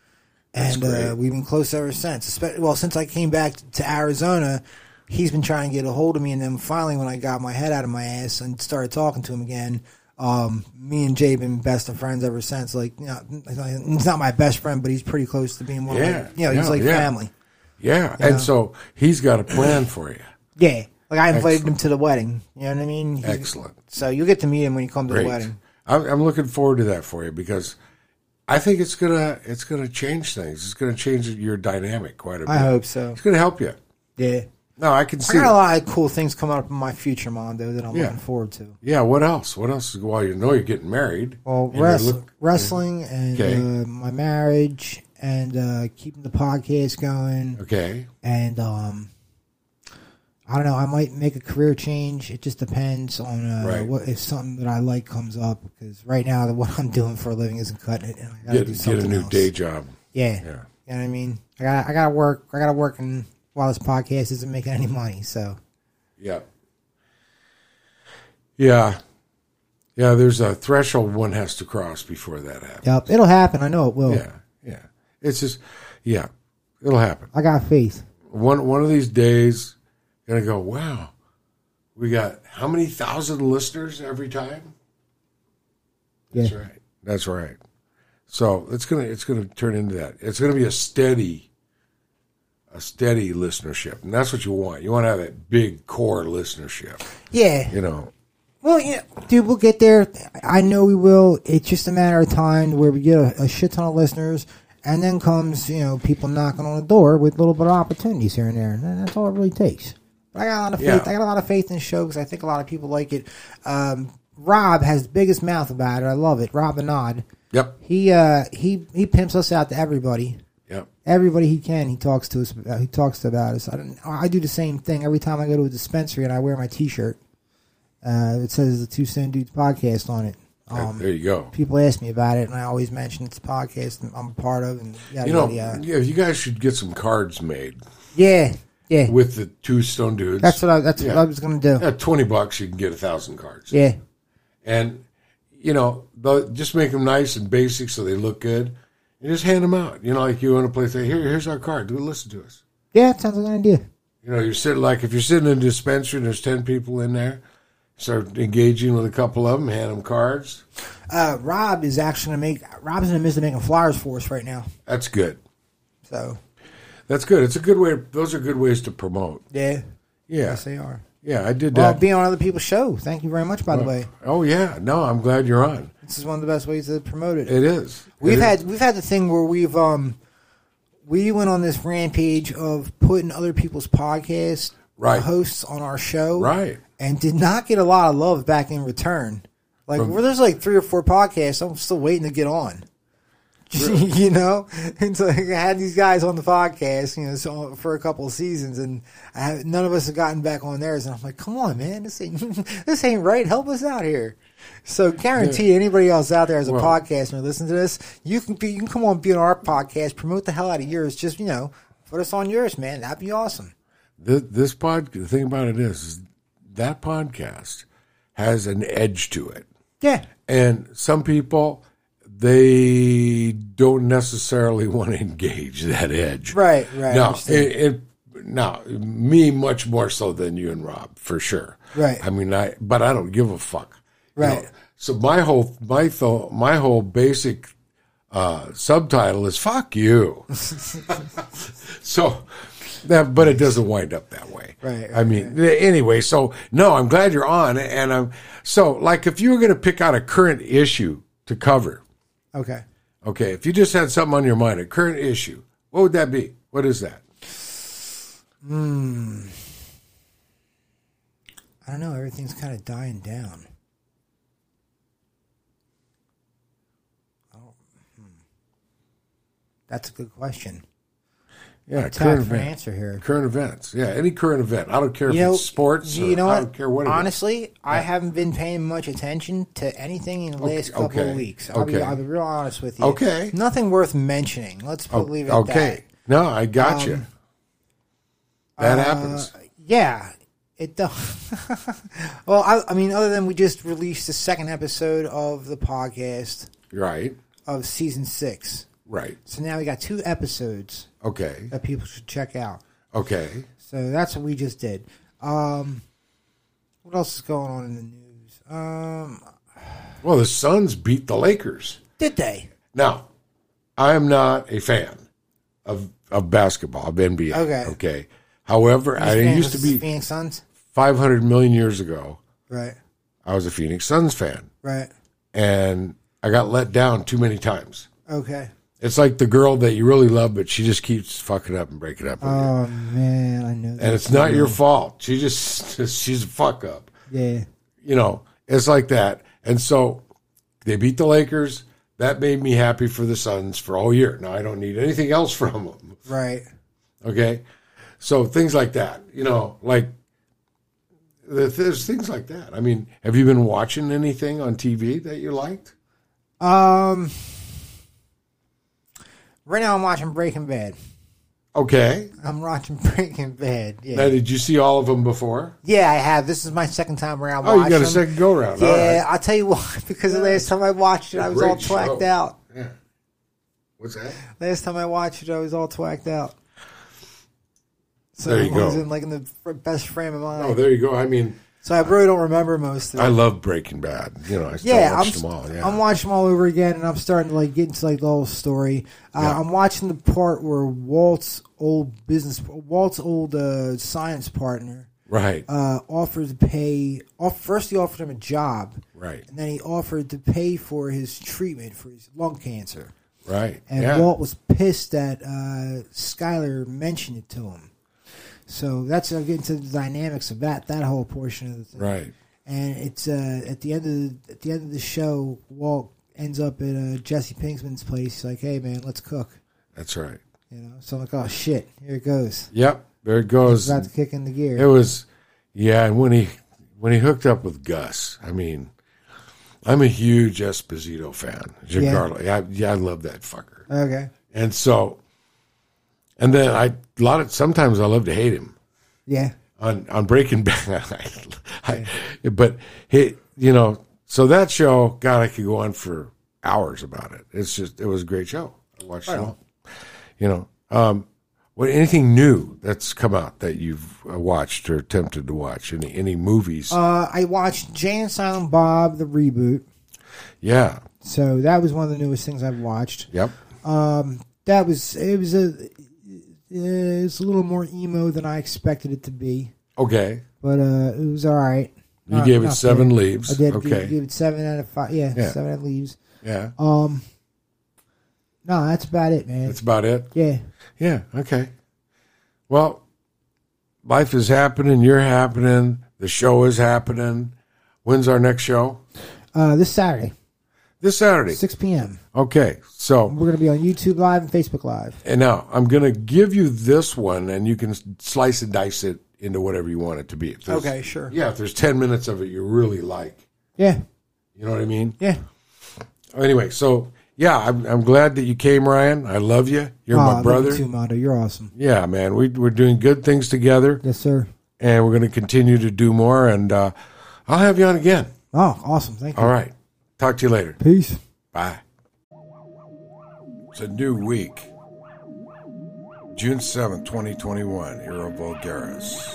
And uh, we've been close ever since. Especially, well, since I came back to Arizona, he's been trying to get a hold of me, and then finally when I got my head out of my ass and started talking to him again, um, me and Jay have been best of friends ever since. Like, you know, he's not my best friend, but he's pretty close to being one Yeah, of my, you know, he's yeah, like yeah. family. Yeah, Yeah. and so he's got a plan for you. Yeah. Like, I invited Excellent. him to the wedding. You know what I mean? He's- Excellent. So you'll get to meet him when you come to Great. the wedding. I'm, I'm looking forward to that for you because I think it's gonna it's gonna change things. It's gonna change your dynamic quite a bit. I hope so. It's gonna help you. Yeah. No, I can I see. got a it. lot of cool things coming up in my future, Mondo, that I'm Yeah. looking forward to. Yeah. What else? What else? Well, you know you're getting married. Well, And you're wrest- look- wrestling and Okay. uh, my marriage and uh, keeping the podcast going. Okay. And um, I don't know. I might make a career change. It just depends on uh, Right. what if something that I like comes up. Because right now, what I'm doing for a living isn't cutting it, and I got to Get, do get something a new else. day job. Yeah. Yeah. You know what I mean? I got I got to work. I got to work, and while this podcast isn't making any money, so Yeah. Yeah. Yeah. There's a threshold one has to cross before that happens. yep, it'll happen. I know it will. Yeah. Yeah. It's just, yeah, it'll happen. I got faith. One one of these days, gonna go. Wow, we got how many thousand listeners every time? That's Yeah. right. That's right. So it's gonna it's gonna turn into that. It's gonna be a steady, a steady listenership, and that's what you want. You want to have that big core listenership. Yeah. You know. Well, yeah, dude, we'll get there. I know we will. It's just a matter of time where we get a, a shit ton of listeners, and then comes, you know, people knocking on the door with a little bit of opportunities here and there. And that's all it really takes. But I got a lot of faith. Yeah. I got a lot of faith in the show because I think a lot of people like it. Um, Rob has the biggest mouth about it. I love it. Rob Anod. Yep. He uh he he pimps us out to everybody. Yep. Everybody he can, he talks to us. About, he talks about us. I don't. I do the same thing every time I go to a dispensary and I wear my T-shirt. Uh, it says the Two Stone Dudes podcast on it. Um, there you go. People ask me about it, and I always mention it's a podcast I'm a part of. And yada, you know, yada, yada. yeah, you guys should get some cards made. Yeah, yeah. With the Two Stone Dudes. That's what I. That's yeah. what I was going to do. At twenty bucks, you can get a thousand cards. Yeah. And you know, just make them nice and basic so they look good, and just hand them out. You know, like you want to play. Say, here, here's our card. Do listen to us. Yeah, it sounds like an idea. You know, you're sitting like if you're sitting in a dispensary and there's ten people in there. Start engaging with a couple of them, hand them cards. Uh, Rob is actually going to make. Rob's in the midst of making flyers for us right now. That's good. So, that's good. It's a good way. Those are good ways to promote. Yeah, yeah, yes, they are. Yeah, I did well, that. Being on other people's show. Thank you very much, by oh, the way. Oh yeah, no, I'm glad you're on. This is one of the best ways to promote it. It is. We've it had is. we've had the thing where we've um we went on this rampage of putting other people's podcast right. hosts on our show, right. And did not get a lot of love back in return. Like, From, where there's like three or four podcasts, I'm still waiting to get on. Really? You know? And so I had these guys on the podcast, you know, so for a couple of seasons, and I have, none of us have gotten back on theirs. And I'm like, come on, man, this ain't, this ain't right. Help us out here. So guarantee anybody else out there as a well, podcaster and listen to this, you can be, you can come on and be on our podcast, promote the hell out of yours. Just, you know, put us on yours, man. That'd be awesome. This, this pod, the thing about it is, is that podcast has an edge to it. Yeah. And some people, they don't necessarily want to engage that edge. Right, right. Now, it, it, now, me much more so than you and Rob, for sure. Right. I mean, I but I don't give a fuck. Right. You know? So my whole my th- my whole basic uh, subtitle is "fuck you." So. That, but it doesn't wind up that way. Right, right. I mean, right. Anyway, so no, I'm glad you're on. And I'm so like if you were going to pick out a current issue to cover. Okay. Okay. If you just had something on your mind, a current issue, what would that be? What is that? Hmm. I don't know. Everything's kind of dying down. Oh, hmm. That's a good question. Yeah, it's current hard for an event. answer here. Current events. Yeah, any current event. I don't care if you know, it's sports. You or know I what? don't care what. Honestly, it is. I yeah. haven't been paying much attention to anything in the okay, last couple okay. of weeks. I'll, okay. be, I'll be real honest with you. Okay. Nothing worth mentioning. Let's put, leave it at okay. that. Okay. No, I got um, you. That uh, happens. Yeah. It does. Well, I, I mean, other than we just released the second episode of the podcast. Right. Of season six. Right. So now we got two episodes. Okay. That people should check out. Okay. So that's what we just did. Um, what else is going on in the news? Um, well, the Suns beat the Lakers. Did they? Now, I am not a fan of of basketball, of N B A. Okay. Okay. However, I used to be Phoenix Suns. Five hundred million years ago. Right. I was a Phoenix Suns fan. Right. And I got let down too many times. Okay. It's like the girl that you really love, but she just keeps fucking up and breaking up with oh, you. man, I know that. And it's not your fault. She just, she's a fuck up. Yeah. You know, it's like that. And so they beat the Lakers. That made me happy for the Suns for all year. Now, I don't need anything else from them. Right. Okay? So things like that. You know, like, there's things like that. I mean, have you been watching anything on T V that you liked? Um... Right now, I'm watching Breaking Bad. Okay. I'm watching Breaking Bad. Yeah. Now, did you see all of them before? Yeah, I have. This is my second time around oh, watching you got a them. second go round. Yeah, all right. I'll tell you why. Because yeah. the last time I watched it, I was all twacked show. out. Yeah. What's that? Last time I watched it, I was all twacked out. So there you I go. was in like in the best frame of mind. Oh, there you go. I mean, so I really don't remember most of it. I love Breaking Bad. You know, I still yeah, watched I'm, them all. Yeah. I'm watching them all over again, and I'm starting to like get into like the whole story. Uh, yeah. I'm watching the part where Walt's old business, Walt's old uh, science partner, right, uh, offered to pay. Off, first, he offered him a job, right, and then he offered to pay for his treatment for his lung cancer, right. And yeah. Walt was pissed that uh, Skyler mentioned it to him. So that's I'll get into the dynamics of that that whole portion of the thing. Right. And it's uh, at the end of the, at the end of the show, Walt ends up at uh, Jesse Pinkman's place. He's like, "Hey, man, let's cook." That's right. You know, so I'm like, oh shit, here it goes. Yep, there it goes. About to kick in the gear. It was, yeah. And when he when he hooked up with Gus, I mean, I'm a huge Esposito fan. Giancarlo, yeah. I, yeah, I love that fucker. Okay. And so, and then I a lot of sometimes I love to hate him. Yeah. On on Breaking Bad, I, I, but he, you know, so that show, God, I could go on for hours about it. It's just, it was a great show. I watched it all. You know, um, what anything new that's come out that you've uh, watched or attempted to watch? Any any movies? Uh, I watched Jay and Silent Bob the reboot. Yeah. So that was one of the newest things I've watched. Yep. Um, that was it was a it's a little more emo than I expected it to be. Okay. But uh, it was all right. You Not, gave it not seven bad. leaves. I did. Okay. Give, give it seven out of five. Yeah, Yeah. seven out of leaves. Yeah. Um. No, that's about it, man. That's about it. Yeah. Yeah. Okay. Well, life is happening. You're happening. The show is happening. When's our next show? Uh, this Saturday, This Saturday. six p.m. Okay. So, We're going to be on YouTube Live and Facebook Live. and now I'm going to give you this one, and you can slice and dice it into whatever you want it to be. If there's- Okay, sure. Yeah, if there's ten minutes of it you really like, Yeah. you know what I mean? Yeah. Anyway, so yeah, I'm, I'm glad that you came, Ryan. I love you. You're Oh, I my love brother. you too, Mondo. You're awesome. Yeah, man, we we're doing good things together, Yes, sir. and we're going to continue to do more. And uh, I'll have you on again. Oh, awesome. Thank you. All right. Talk to you later. Peace. Bye. It's a new week. June seventh, twenty twenty-one. Hero Vulgaris.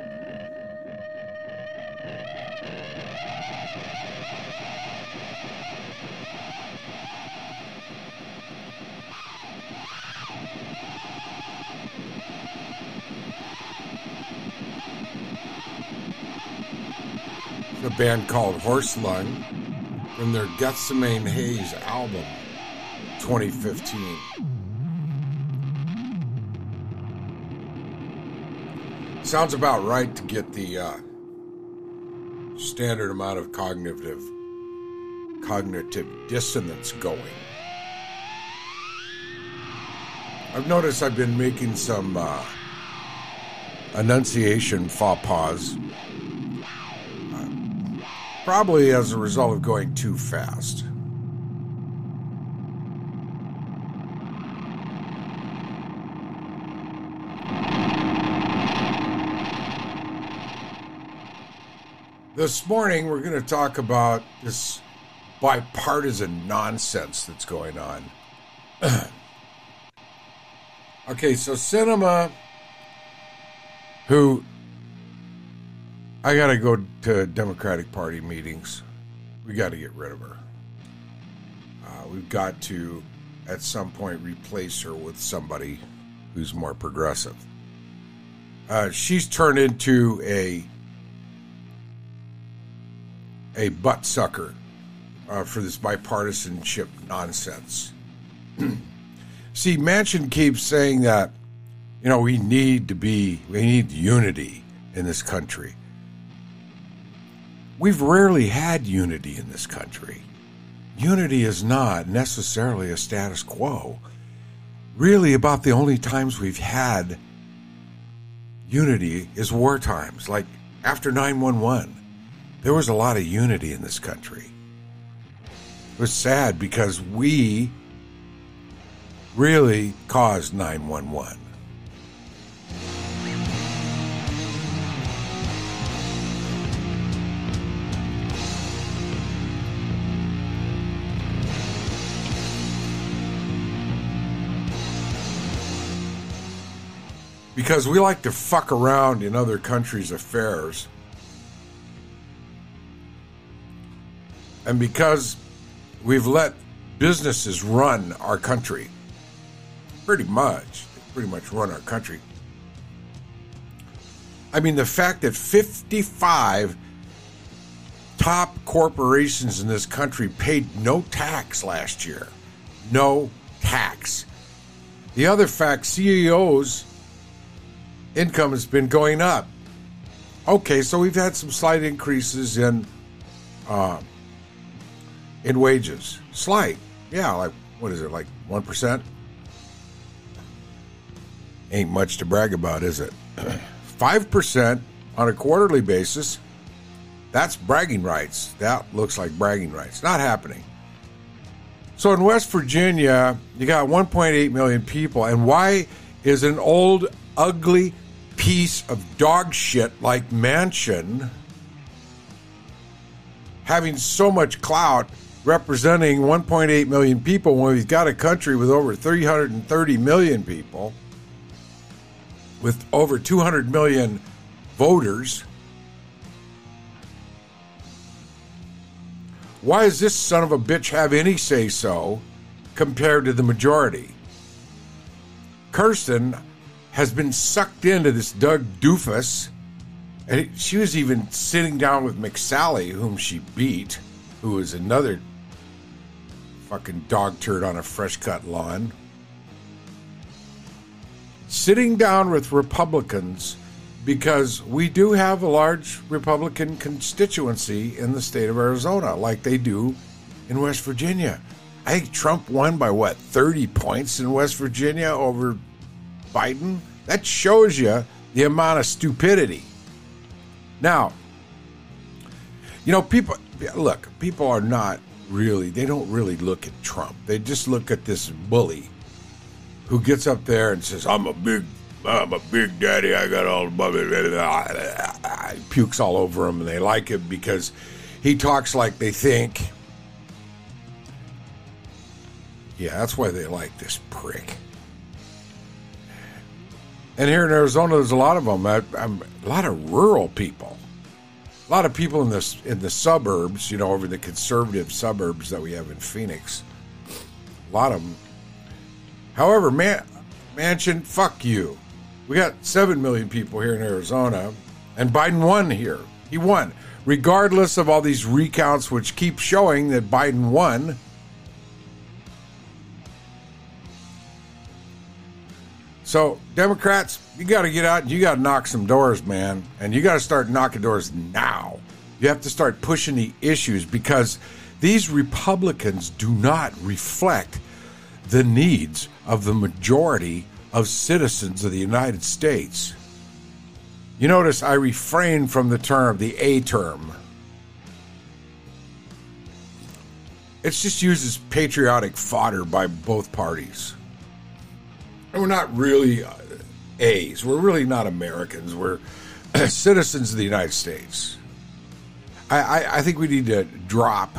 A band called Horse Lung from their Gethsemane Haze album, twenty fifteen. Sounds about right to get the uh, standard amount of cognitive cognitive dissonance going. I've noticed I've been making some uh, enunciation faux pas. Probably as a result of going too fast. This morning we're going to talk about this bipartisan nonsense that's going on. Okay, so Sinema, who... I got to go to Democratic Party meetings. We got to get rid of her. Uh, we've got to, at some point, replace her with somebody who's more progressive. Uh, she's turned into a a butt sucker uh, for this bipartisanship nonsense. See, Manchin keeps saying that, you know, we need to be, we need unity in this country. We've rarely had unity in this country. Unity is not necessarily a status quo. Really, about the only times we've had unity is war times. Like after nine one one, there was a lot of unity in this country. It was sad because we really caused nine one one. Because we like to fuck around in other countries' affairs. And because we've let businesses run our country. Pretty much. They pretty much run our country. I mean, the fact that fifty-five top corporations in this country paid no tax last year. No tax. The other fact, C E Os... income has been going up. Okay, so we've had some slight increases in uh, in wages. Slight. Yeah, like, what is it, like one percent? Ain't much to brag about, is it? five percent on a quarterly basis. That's bragging rights. That looks like bragging rights. Not happening. So in West Virginia, you got one point eight million people. And why is an old, ugly piece of dog shit like Manchin having so much clout representing one point eight million people when we've got a country with over three hundred thirty million people, with over two hundred million voters? Why does this son of a bitch have any say-so compared to the majority? Kirsten has been sucked into this Doug doofus, and she was even sitting down with McSally, whom she beat, who is another fucking dog turd on a fresh-cut lawn. Sitting down with Republicans because we do have a large Republican constituency in the state of Arizona, like they do in West Virginia. I think Trump won by, what, thirty points in West Virginia over Biden? That shows you the amount of stupidity. Now, you know, people, look, people are not really, they don't really look at Trump. They just look at this bully who gets up there and says, I'm a big, I'm a big daddy, I got all the money. He pukes all over him, and they like him because he talks like they think. Yeah, that's why they like this prick. And here in Arizona, there's a lot of them. I, I'm, a lot of rural people. A lot of people in the, in the suburbs, you know, over the conservative suburbs that we have in Phoenix. A lot of them. However, Man- Manchin, fuck you. We got seven million people here in Arizona, and Biden won here. He won. Regardless of all these recounts which keep showing that Biden won, so, Democrats, you got to get out and you got to knock some doors, man. And you got to start knocking doors now. You have to start pushing the issues because these Republicans do not reflect the needs of the majority of citizens of the United States. You notice I refrain from the term, the A term. It's just used as patriotic fodder by both parties. And we're not really uh, A's. We're really not Americans. We're citizens of the United States. I, I, I think we need to drop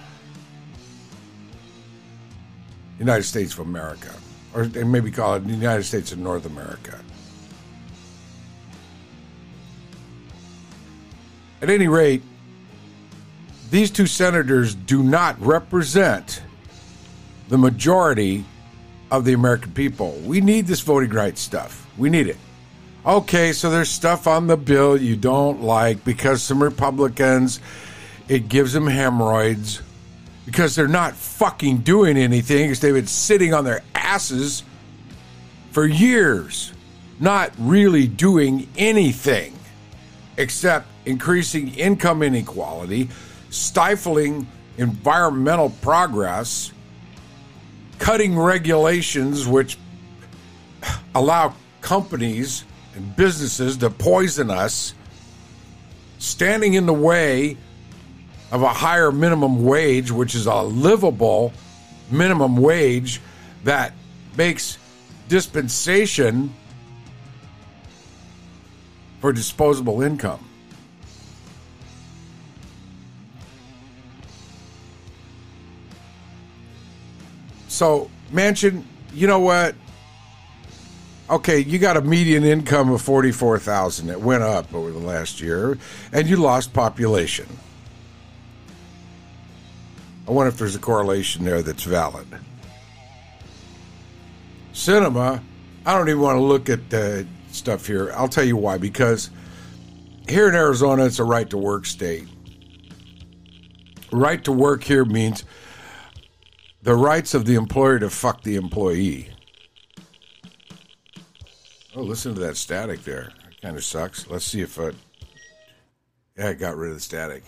United States of America, or maybe call it the United States of North America. At any rate, these two senators do not represent the majority of the American people. We need this voting rights stuff. We need it. Okay, so there's stuff on the bill you don't like because some Republicans, it gives them hemorrhoids because they're not fucking doing anything because they've been sitting on their asses for years, not really doing anything except increasing income inequality, stifling environmental progress, cutting regulations which allow companies and businesses to poison us, standing in the way of a higher minimum wage, which is a livable minimum wage that makes dispensation for disposable income. So, Manchin, you know what? Okay, you got a median income of forty-four thousand dollars. It went up over the last year, and you lost population. I wonder if there's a correlation there that's valid. Cinema, I don't even want to look at the stuff here. I'll tell you why. Because here in Arizona, it's a right-to-work state. Right to work here means the rights of the employer to fuck the employee. Oh, listen to that static there. That kind of sucks. Let's see if it... Yeah, I got rid of the static.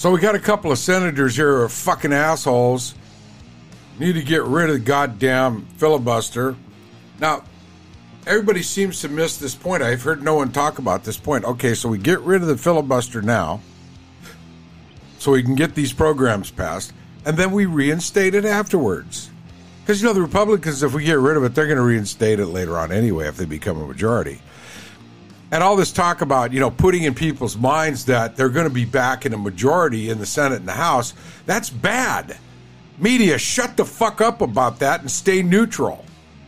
So we got a couple of senators here who are fucking assholes. Need to get rid of the goddamn filibuster. Now, everybody seems to miss this point. I've heard no one talk about this point. Okay, so we get rid of the filibuster now so we can get these programs passed, and then we reinstate it afterwards. Because, you know, the Republicans, if we get rid of it, they're going to reinstate it later on anyway if they become a majority. And all this talk about, you know, putting in people's minds that they're going to be back in a majority in the Senate and the House, that's bad. Media, shut the fuck up about that and stay neutral.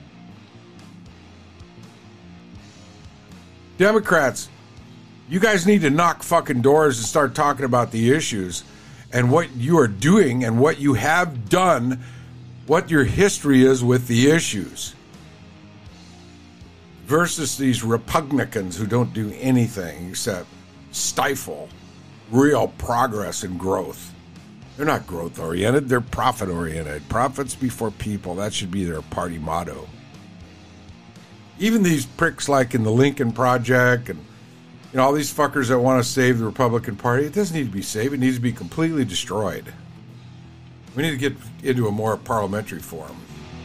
Democrats, you guys need to knock fucking doors and start talking about the issues and what you are doing and what you have done, what your history is with the issues. Versus these Republicans who don't do anything except stifle real progress and growth. They're not growth-oriented, they're profit-oriented. Profits before people, that should be their party motto. Even these pricks like in the Lincoln Project and you know all these fuckers that want to save the Republican Party, it doesn't need to be saved, it needs to be completely destroyed. We need to get into a more parliamentary forum.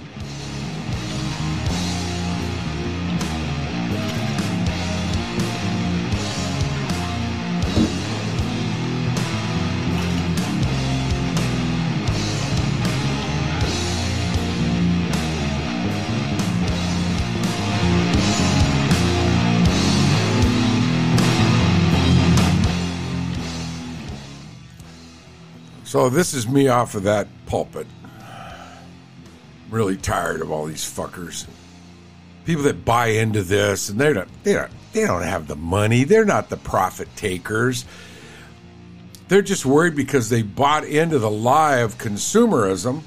So this is me off of that pulpit. I'm really tired of all these fuckers. People that buy into this, and they don't, they don't, they don't have the money. They're not the profit takers. They're just worried because they bought into the lie of consumerism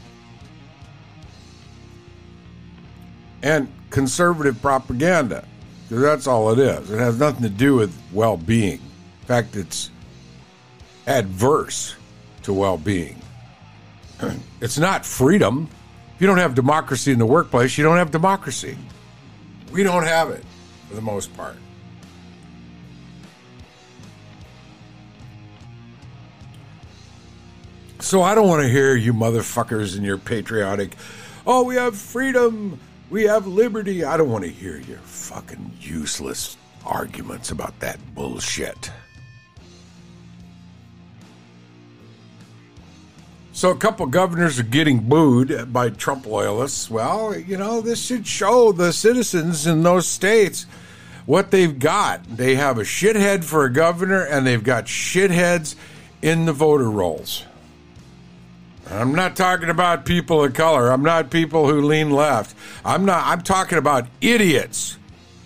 and conservative propaganda. Because that's all it is. It has nothing to do with well-being. In fact, it's adverse to well-being. It's not freedom. If you don't have democracy in the workplace, you don't have democracy. We don't have it, for the most part. So I don't want to hear you motherfuckers and your patriotic, oh, we have freedom, we have liberty. I don't want to hear your fucking useless arguments about that bullshit. So a couple governors are getting booed by Trump loyalists. Well, you know, this should show the citizens in those states what they've got. They have a shithead for a governor, and they've got shitheads in the voter rolls. I'm not talking about people of color. I'm not people who lean left. I'm not. I'm talking about idiots.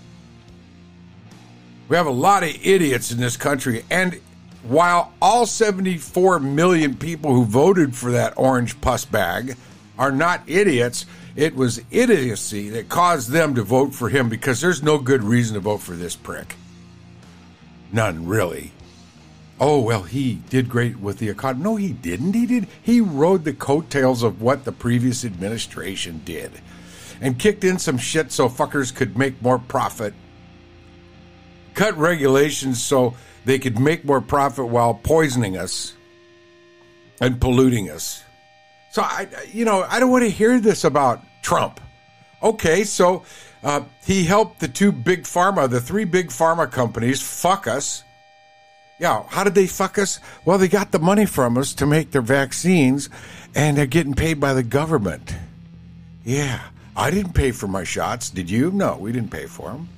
We have a lot of idiots in this country, and while all seventy-four million people who voted for that orange pus bag are not idiots, it was idiocy that caused them to vote for him because there's no good reason to vote for this prick. None, really. Oh, well, he did great with the economy. No, he didn't. He did. He rode the coattails of what the previous administration did and kicked in some shit so fuckers could make more profit. Cut regulations so they could make more profit while poisoning us and polluting us. So, I, you know, I don't want to hear this about Trump. Okay, so uh, he helped the two big pharma, the three big pharma companies fuck us. Yeah, how did they fuck us? Well, they got the money from us to make their vaccines, and they're getting paid by the government. Yeah, I didn't pay for my shots. Did you? No, we didn't pay for them.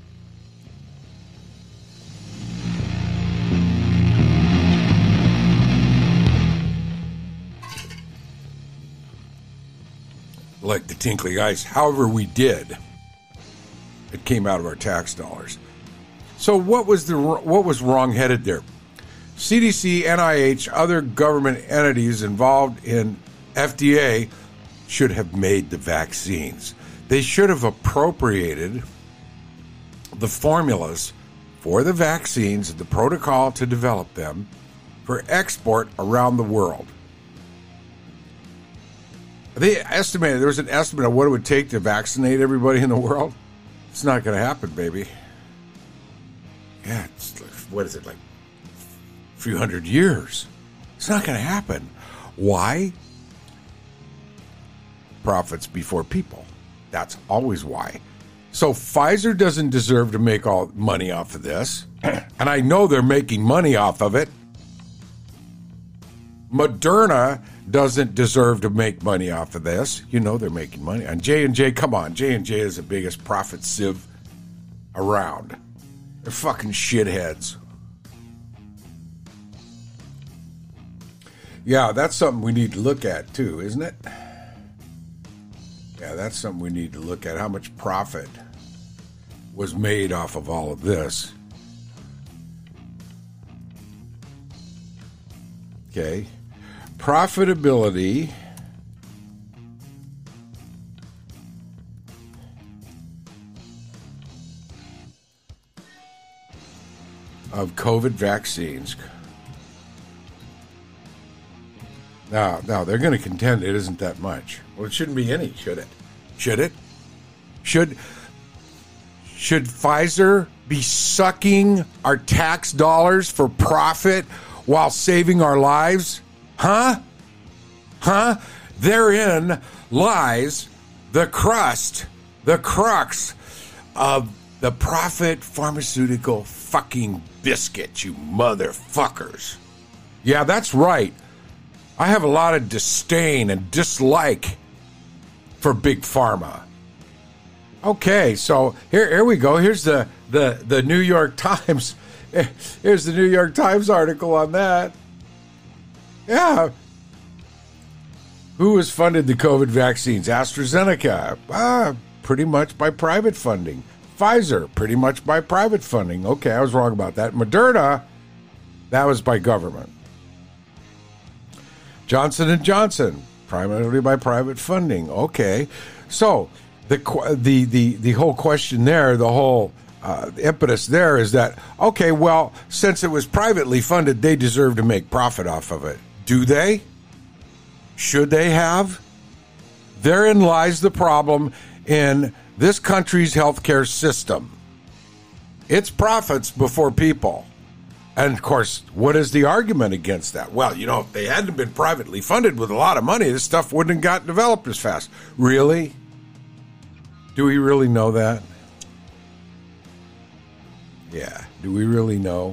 Like the tinkly ice. However we did, it came out of our tax dollars. So what was the what was wrong-headed there? C D C, N I H, other government entities involved in F D A should have made the vaccines. They should have appropriated the formulas for the vaccines, the protocol to develop them for export around the world. They estimated, there was an estimate of what it would take to vaccinate everybody in the world. It's not going to happen, baby. Yeah, it's, what is it, like a few hundred years? It's not going to happen. Why? Profits before people. That's always why. So Pfizer doesn't deserve to make all money off of this. And I know they're making money off of it. Moderna doesn't deserve to make money off of this. You know they're making money. And J and J, come on. J and J is the biggest profit sieve around. They're fucking shitheads. Yeah, that's something we need to look at too, isn't it? Yeah, that's something we need to look at. How much profit was made off of all of this? Okay. Profitability of COVID vaccines. Now, now they're going to contend it isn't that much. Well, it shouldn't be any, should it? Should it? Should should Pfizer be sucking our tax dollars for profit while saving our lives? Huh? Huh? Therein lies the crust, the crux of the profit pharmaceutical fucking biscuit, you motherfuckers. Yeah, that's right. I have a lot of disdain and dislike for Big Pharma. Okay, so here, here we go. Here's the, the, the New York Times. Here's the New York Times article on that. Yeah. Who has funded the COVID vaccines? AstraZeneca, ah, pretty much by private funding. Pfizer, pretty much by private funding. Okay, I was wrong about that. Moderna, that was by government. Johnson and Johnson, primarily by private funding. Okay, so the the the the whole question there, the whole uh, impetus there is that okay, well, since it was privately funded, they deserve to make profit off of it. Do they? Should they have? Therein lies the problem in this country's healthcare system. It's profits before people. And, of course, what is the argument against that? Well, you know, if they hadn't been privately funded with a lot of money, this stuff wouldn't have got developed as fast. Really? Do we really know that? Yeah. Do we really know?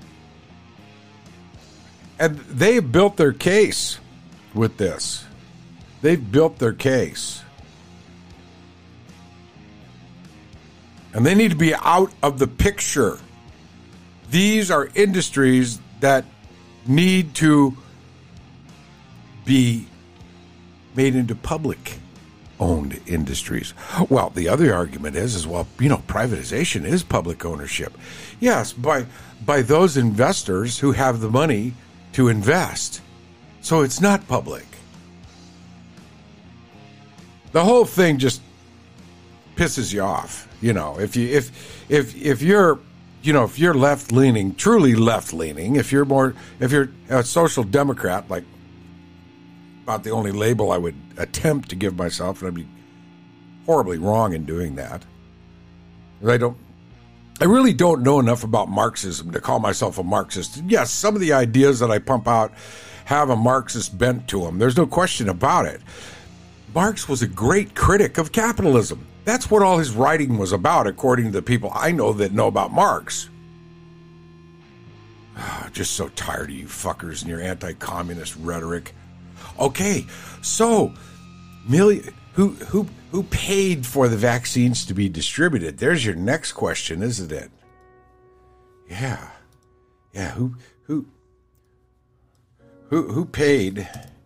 And they've built their case with this. They've built their case. And they need to be out of the picture. These are industries that need to be made into public-owned industries. Well, the other argument is, is, well, you know, privatization is public ownership. Yes, by by those investors who have the money to invest. So it's not public. The whole thing just pisses you off. You know, if you if if if you're You know, if you're left-leaning, truly left-leaning, if you're more, if you're a social democrat, like about the only label I would attempt to give myself, and I'd be horribly wrong in doing that. I don't, I really don't know enough about Marxism to call myself a Marxist. Yes, some of the ideas that I pump out have a Marxist bent to them. There's no question about it. Marx was a great critic of capitalism. That's what all his writing was about, according to the people I know that know about Marx. Oh, just so tired of you fuckers and your anti-communist rhetoric. Okay, so million, who who who paid for the vaccines to be distributed? There's your next question, isn't it? Yeah, yeah. Who who who who paid?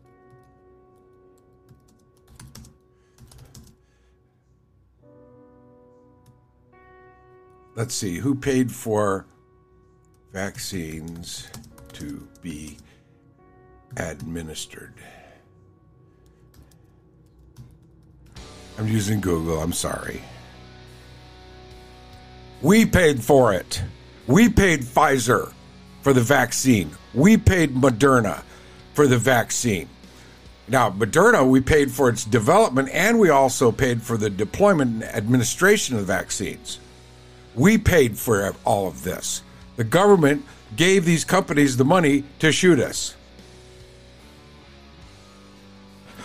Let's see, who paid for vaccines to be administered? I'm using Google, I'm sorry. We paid for it. We paid Pfizer for the vaccine. We paid Moderna for the vaccine. Now, Moderna, we paid for its development, and we also paid for the deployment and administration of the vaccines. We paid for all of this. The government gave these companies the money to shoot us.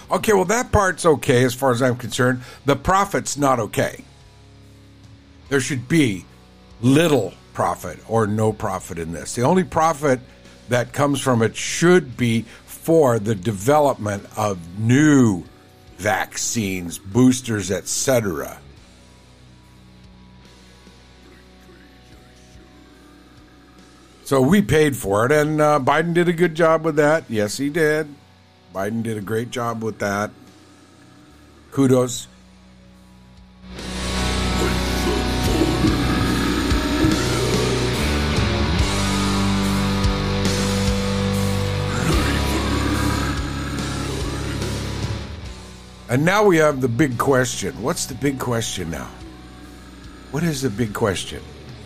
Okay, well, that part's okay as far as I'm concerned. The profit's not okay. There should be little profit or no profit in this. The only profit that comes from it should be for the development of new vaccines, boosters, et cetera. So we paid for it, and uh, Biden did a good job with that. Yes, he did. Biden did a great job with that. Kudos. And now we have the big question. What's the big question now? What is the big question?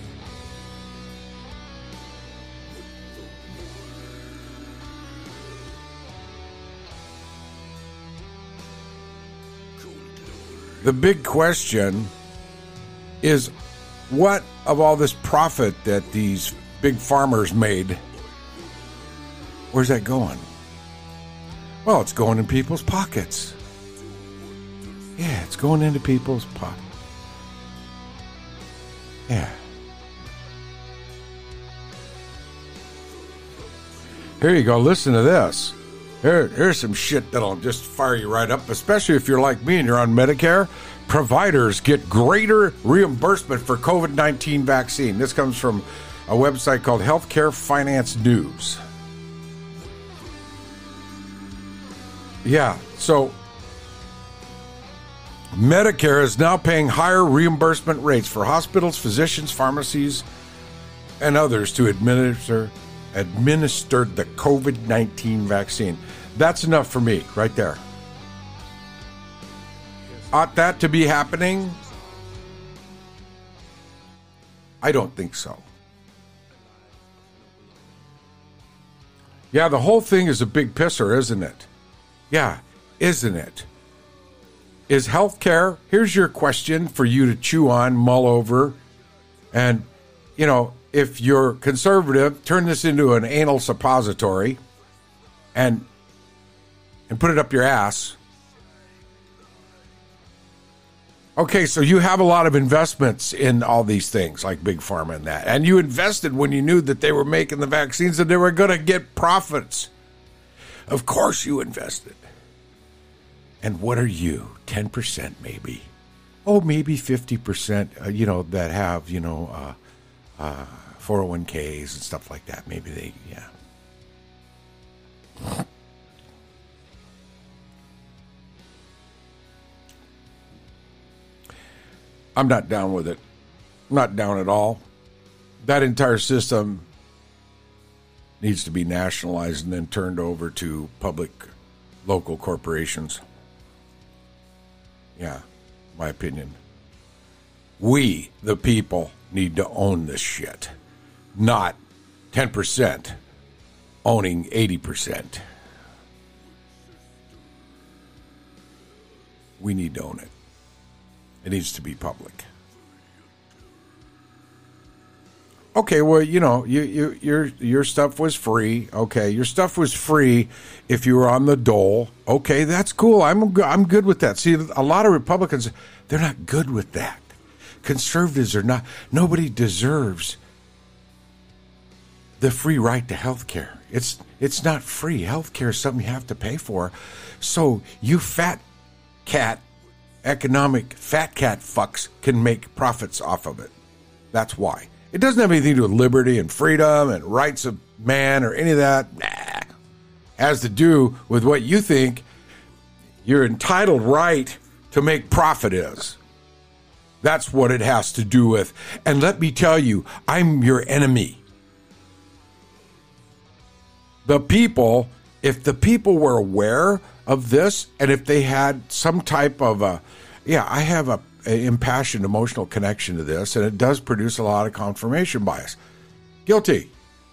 The big question is, what of all this profit that these big farmers made, where's that going? Well, it's going in people's pockets. Yeah, it's going into people's pockets. Yeah. Here you go. Listen to this. Here, here's some shit that'll just fire you right up, especially if you're like me and you're on Medicare. Providers get greater reimbursement for COVID nineteen vaccine. This comes from a website called Healthcare Finance News. Yeah, so Medicare is now paying higher reimbursement rates for hospitals, physicians, pharmacies, and others to administer administered the COVID nineteen vaccine. That's enough for me, right there. Ought that to be happening? I don't think so. Yeah, the whole thing is a big pisser, isn't it? Yeah, isn't it? Is healthcare, here's your question for you to chew on, mull over, and, you know, if you're conservative, turn this into an anal suppository and and put it up your ass. Okay, so you have a lot of investments in all these things, like Big Pharma and that. And you invested when you knew that they were making the vaccines and they were going to get profits. Of course you invested. And what are you? ten percent maybe. Oh, maybe fifty percent, uh, you know, that have, you know, uh, uh, four oh one k's and stuff like that. Maybe they, yeah. I'm not down with it. Not down at all. That entire system needs to be nationalized and then turned over to public local corporations. Yeah, my opinion. We, the people, need to own this shit. Not ten percent owning eighty percent. We need to own it. It needs to be public. Okay, well, you know, you, you, your your stuff was free. Okay, your stuff was free if you were on the dole. Okay, that's cool. I'm I'm good with that. See, a lot of Republicans, they're not good with that. Conservatives are not. Nobody deserves the free right to health care. It's it's not free. Health care is something you have to pay for. So you fat cat, economic fat cat fucks can make profits off of it. That's why. It doesn't have anything to do with liberty and freedom and rights of man or any of that. Nah. It has to do with what you think your entitled right to make profit is. That's what it has to do with. And let me tell you, I'm your enemy. The people, if the people were aware of this, and if they had some type of a, yeah, I have a, a impassioned emotional connection to this, and it does produce a lot of confirmation bias. Guilty.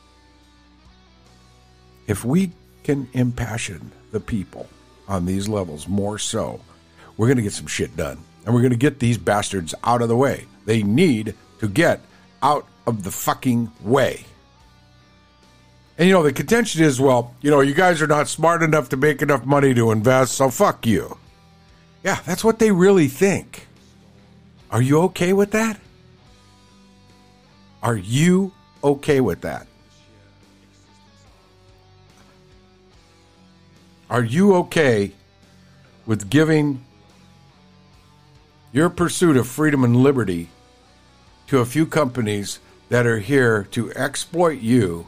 If we can impassion the people on these levels more so, we're going to get some shit done. And we're going to get these bastards out of the way. They need to get out of the fucking way. And, you know, the contention is, well, you know, you guys are not smart enough to make enough money to invest, so fuck you. Yeah, that's what they really think. Are you okay with that? Are you okay with that? Are you okay with giving your pursuit of freedom and liberty to a few companies that are here to exploit you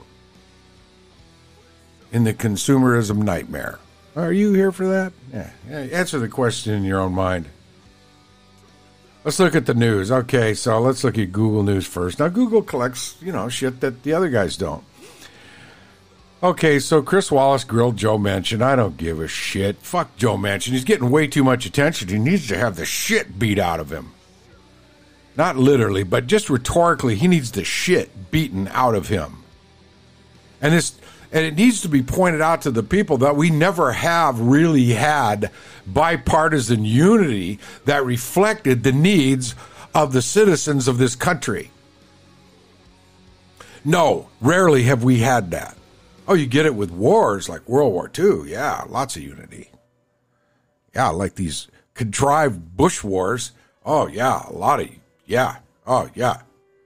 in the consumerism nightmare? Are you here for that? Yeah. yeah. Answer the question in your own mind. Let's look at the news. Okay, so let's look at Google News first. Now, Google collects, you know, shit that the other guys don't. Okay, so Chris Wallace grilled Joe Manchin. I don't give a shit. Fuck Joe Manchin. He's getting way too much attention. He needs to have the shit beat out of him. Not literally, but just rhetorically, he needs the shit beaten out of him. And this... And it needs to be pointed out to the people that we never have really had bipartisan unity that reflected the needs of the citizens of this country. No, rarely have we had that. Oh, you get it with wars like World War Two. Yeah, lots of unity. Yeah, like these contrived Bush wars. Oh, yeah, a lot of, yeah. Oh, yeah.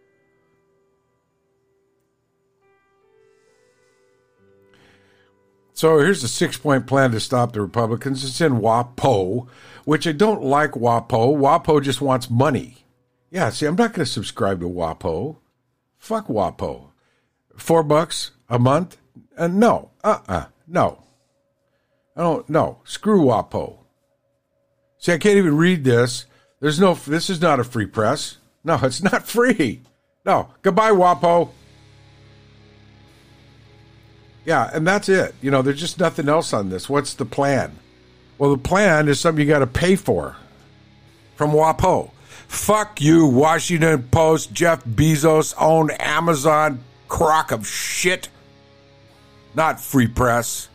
So here's the six-point plan to stop the Republicans. It's in WAPO, which I don't like WAPO. WAPO just wants money. Yeah, see, I'm not going to subscribe to WAPO. Fuck WAPO. Four bucks a month? Uh, no. Uh-uh. No. I don't, no. Screw WAPO. See, I can't even read this. There's no, this is not a free press. No, it's not free. No. Goodbye, WAPO. Yeah, and that's it. You know, there's just nothing else on this. What's the plan? Well, the plan is something you got to pay for from WAPO. Fuck you, Washington Post, Jeff Bezos owned Amazon crock of shit. Not free press.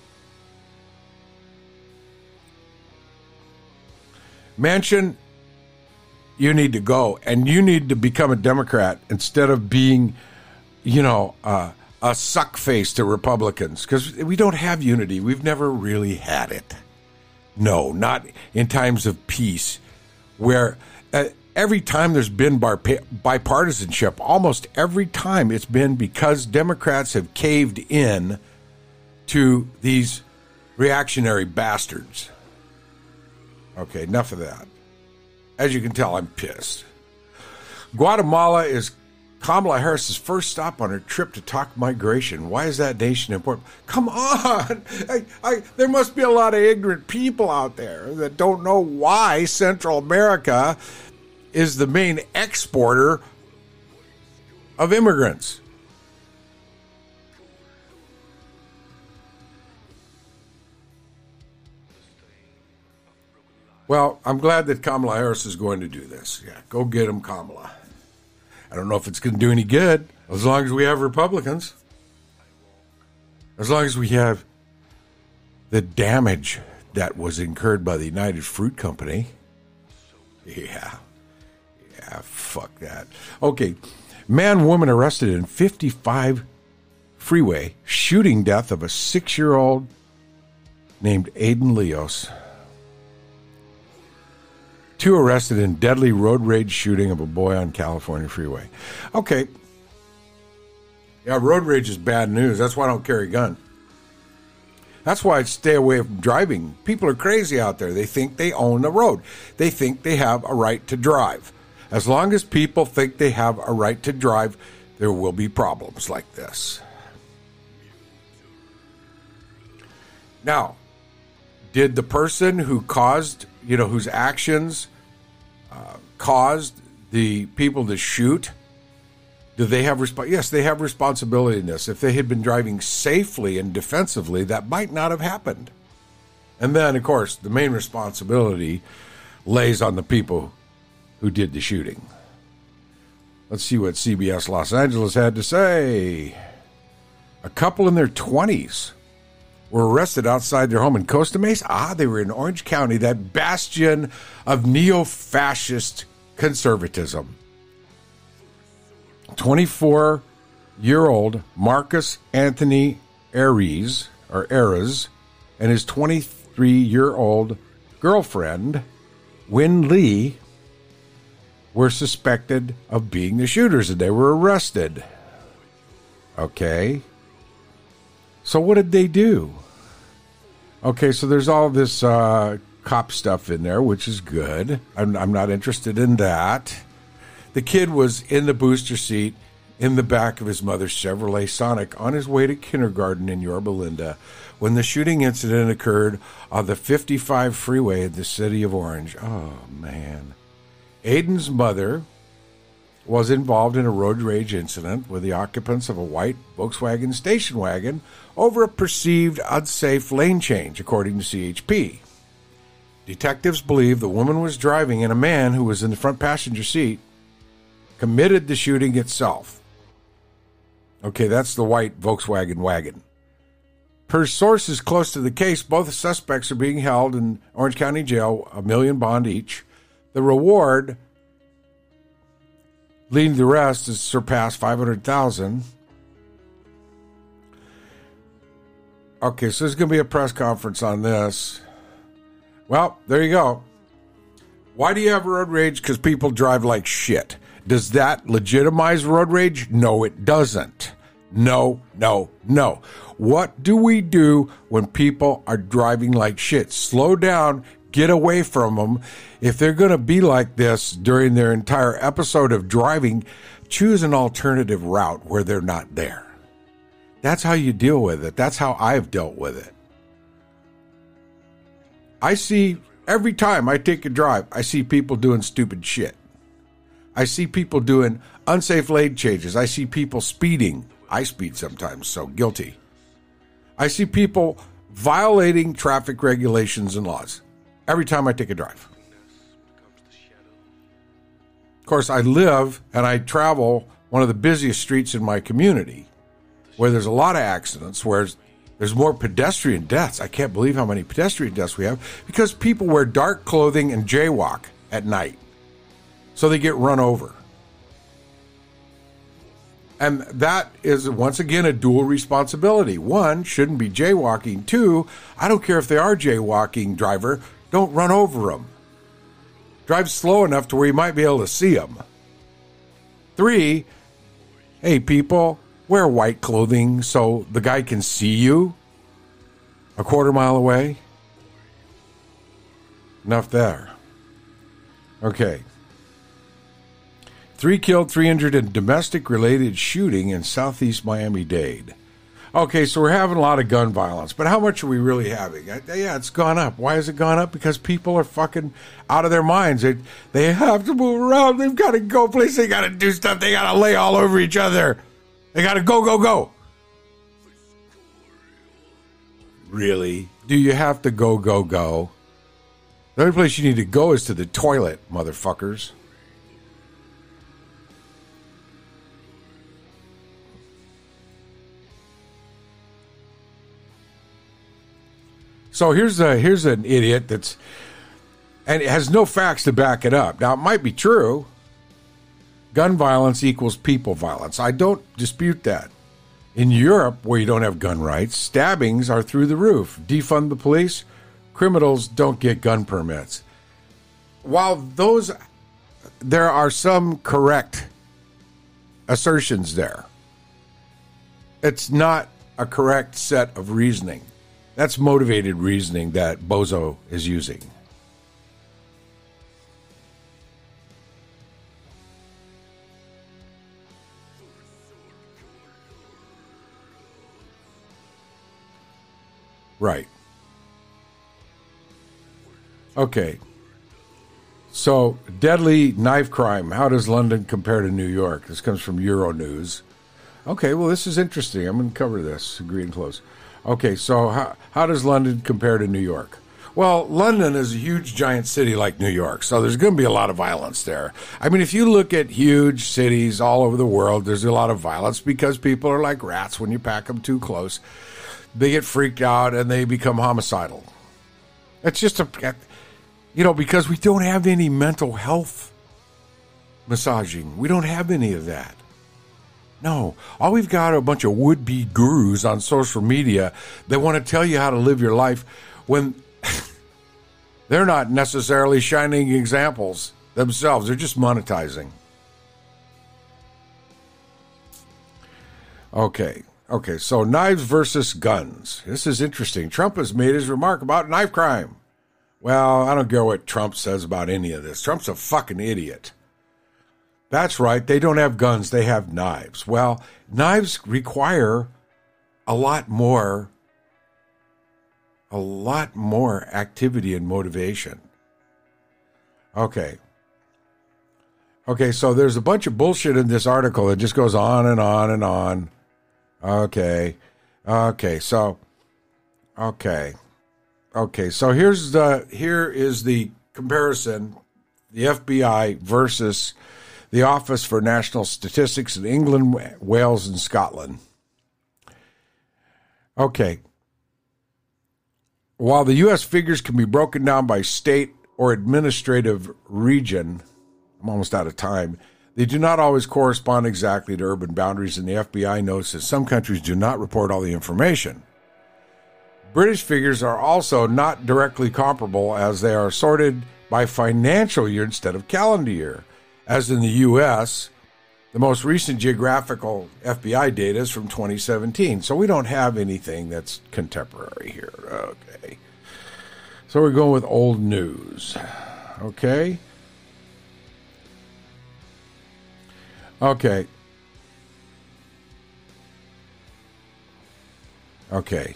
Manchin, you need to go, and you need to become a Democrat instead of being, you know, uh, a suck face to Republicans, because we don't have unity. We've never really had it. No, not in times of peace, where uh, every time there's been bar- bipartisanship, almost every time it's been because Democrats have caved in to these reactionary bastards. Okay, enough of that. As you can tell, I'm pissed. Guatemala is Kamala Harris's first stop on her trip to talk migration. Why is that nation important? Come on! I, I, there must be a lot of ignorant people out there that don't know why Central America is the main exporter of immigrants. Well, I'm glad that Kamala Harris is going to do this. Yeah, go get him, Kamala. I don't know if it's going to do any good, as long as we have Republicans. As long as we have the damage that was incurred by the United Fruit Company. Yeah. Yeah, fuck that. Okay. Man, woman arrested in fifty-five freeway shooting death of a six-year-old named Aiden Leos. Two arrested in deadly road rage shooting of a boy on California freeway. Okay. Yeah, road rage is bad news. That's why I don't carry a gun. That's why I stay away from driving. People are crazy out there. They think they own the road. They think they have a right to drive. As long as people think they have a right to drive, there will be problems like this. Now, did the person who caused, you know, whose actions uh, caused the people to shoot, do they have resp- Yes, they have responsibility in this. If they had been driving safely and defensively, that might not have happened. And then, of course, the main responsibility lays on the people who did the shooting. Let's see what C B S Los Angeles had to say. A couple in their twenties were arrested outside their home in Costa Mesa. Ah, they were in Orange County, that bastion of neo-fascist conservatism. twenty-four twenty-three-year-old Marcus Anthony Aries, or Ares, and his twenty-three-year-old girlfriend, Win Lee, were suspected of being the shooters, and they were arrested. Okay. So what did they do? Okay, so there's all this uh, cop stuff in there, which is good. I'm, I'm not interested in that. The kid was in the booster seat in the back of his mother's Chevrolet Sonic on his way to kindergarten in Yorba Linda when the shooting incident occurred on the fifty-five freeway in the city of Orange. Oh, man. Aiden's mother was involved in a road rage incident with the occupants of a white Volkswagen station wagon over a perceived unsafe lane change, according to C H P. Detectives believe the woman was driving and a man who was in the front passenger seat committed the shooting itself. Okay, that's the white Volkswagen wagon. Per sources close to the case, both suspects are being held in Orange County Jail, a million bond each. The reward leading the rest has surpassed five hundred thousand dollars. Okay, so there's going to be a press conference on this. Well, there you go. Why do you have road rage? Because people drive like shit. Does that legitimize road rage? No, it doesn't. No, no, no. What do we do when people are driving like shit? Slow down, get away from them. If they're going to be like this during their entire episode of driving, choose an alternative route where they're not there. That's how you deal with it. That's how I've dealt with it. I see, every time I take a drive, I see people doing stupid shit. I see people doing unsafe lane changes. I see people speeding. I speed sometimes, so guilty. I see people violating traffic regulations and laws every time I take a drive. Of course, I live and I travel one of the busiest streets in my community where there's a lot of accidents, where there's more pedestrian deaths. I can't believe how many pedestrian deaths we have because people wear dark clothing and jaywalk at night. So they get run over. And that is, once again, a dual responsibility. One, shouldn't be jaywalking. Two, I don't care if they are jaywalking, driver, don't run over them. Drive slow enough to where you might be able to see them. Three, hey, people, wear white clothing so the guy can see you a quarter mile away. Enough there. Okay. Three killed, three injured in domestic-related shooting in southeast Miami-Dade. Okay, so we're having a lot of gun violence, but how much are we really having? Yeah, it's gone up. Why has it gone up? Because people are fucking out of their minds. They, they have to move around. They've got to go places. They got to do stuff. They got to lay all over each other. They got to go, go, go. Really? Do you have to go, go, go? The only place you need to go is to the toilet, motherfuckers. So here's a, here's an idiot that's, and it has no facts to back it up. Now, it might be true. Gun violence equals people violence. I don't dispute that. In Europe, where you don't have gun rights, stabbings are through the roof. Defund the police, criminals don't get gun permits. While those, there are some correct assertions there, it's not a correct set of reasoning. That's motivated reasoning that Bozo is using. Right. Okay. So, deadly knife crime. How does London compare to New York? This comes from Euronews. Okay, well, this is interesting. I'm going to cover this. Agree and close. Okay, so how, how does London compare to New York? Well, London is a huge, giant city like New York, so there's going to be a lot of violence there. I mean, if you look at huge cities all over the world, there's a lot of violence because people are like rats when you pack them too close. They get freaked out and they become homicidal. It's just a, you know, because we don't have any mental health massaging. We don't have any of that. No. All we've got are a bunch of would-be gurus on social media that want to tell you how to live your life when they're not necessarily shining examples themselves. They're just monetizing. Okay. Okay, so knives versus guns. This is interesting. Trump has made his remark about knife crime. Well, I don't care what Trump says about any of this. Trump's a fucking idiot. That's right. They don't have guns. They have knives. Well, knives require a lot more, a lot more activity and motivation. Okay. Okay, so there's a bunch of bullshit in this article that just goes on and on and on. Okay. Okay, so okay. Okay, so here's the here is the comparison, the F B I versus the Office for National Statistics in England, Wales, and Scotland. Okay. While the U S figures can be broken down by state or administrative region, I'm almost out of time, they do not always correspond exactly to urban boundaries, and the F B I notes that some countries do not report all the information. British figures are also not directly comparable as they are sorted by financial year instead of calendar year. As in the U S, the most recent geographical F B I data is from twenty seventeen, so we don't have anything that's contemporary here. Okay. So we're going with old news. Okay. Okay. Okay.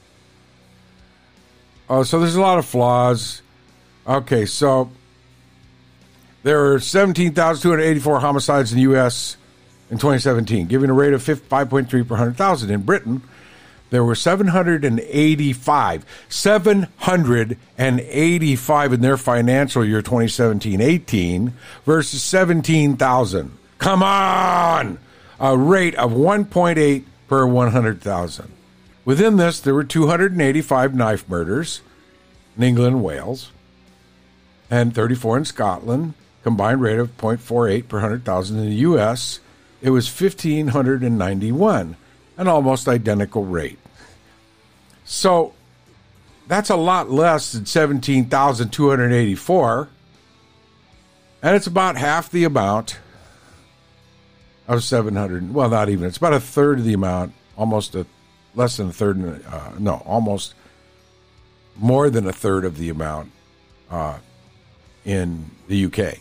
Oh, so there's a lot of flaws. Okay, so there are seventeen thousand two hundred eighty-four homicides in the U S in twenty seventeen, giving a rate of five point three per one hundred thousand. In Britain, there were seven hundred eighty-five. seven hundred eighty-five in their financial year twenty seventeen eighteen versus seventeen thousand. Come on! A rate of one point eight per one hundred thousand. Within this, there were two hundred eighty-five knife murders in England and Wales, and thirty-four in Scotland, combined rate of zero point four eight per one hundred thousand. In the U S, it was one thousand five hundred ninety-one, an almost identical rate. So, that's a lot less than seventeen thousand two hundred eighty-four, and it's about half the amount of seven hundred, well, not even, it's about a third of the amount, almost a, less than a third, uh, no, almost more than a third of the amount uh, in the U K.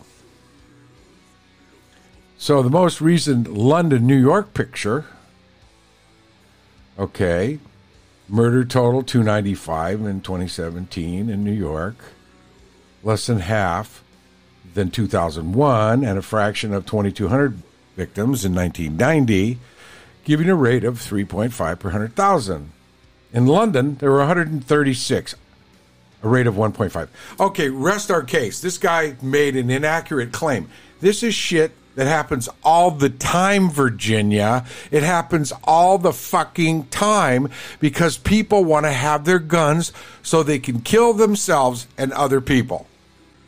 So the most recent London, New York picture, okay, murder total two hundred ninety-five in twenty seventeen in New York, less than half than two thousand one, and a fraction of twenty-two hundred victims in nineteen ninety, giving a rate of three point five per one hundred thousand. In London, there were one hundred thirty-six, a rate of one point five. Okay, rest our case. This guy made an inaccurate claim. This is shit that happens all the time, Virginia. It happens all the fucking time because people want to have their guns so they can kill themselves and other people.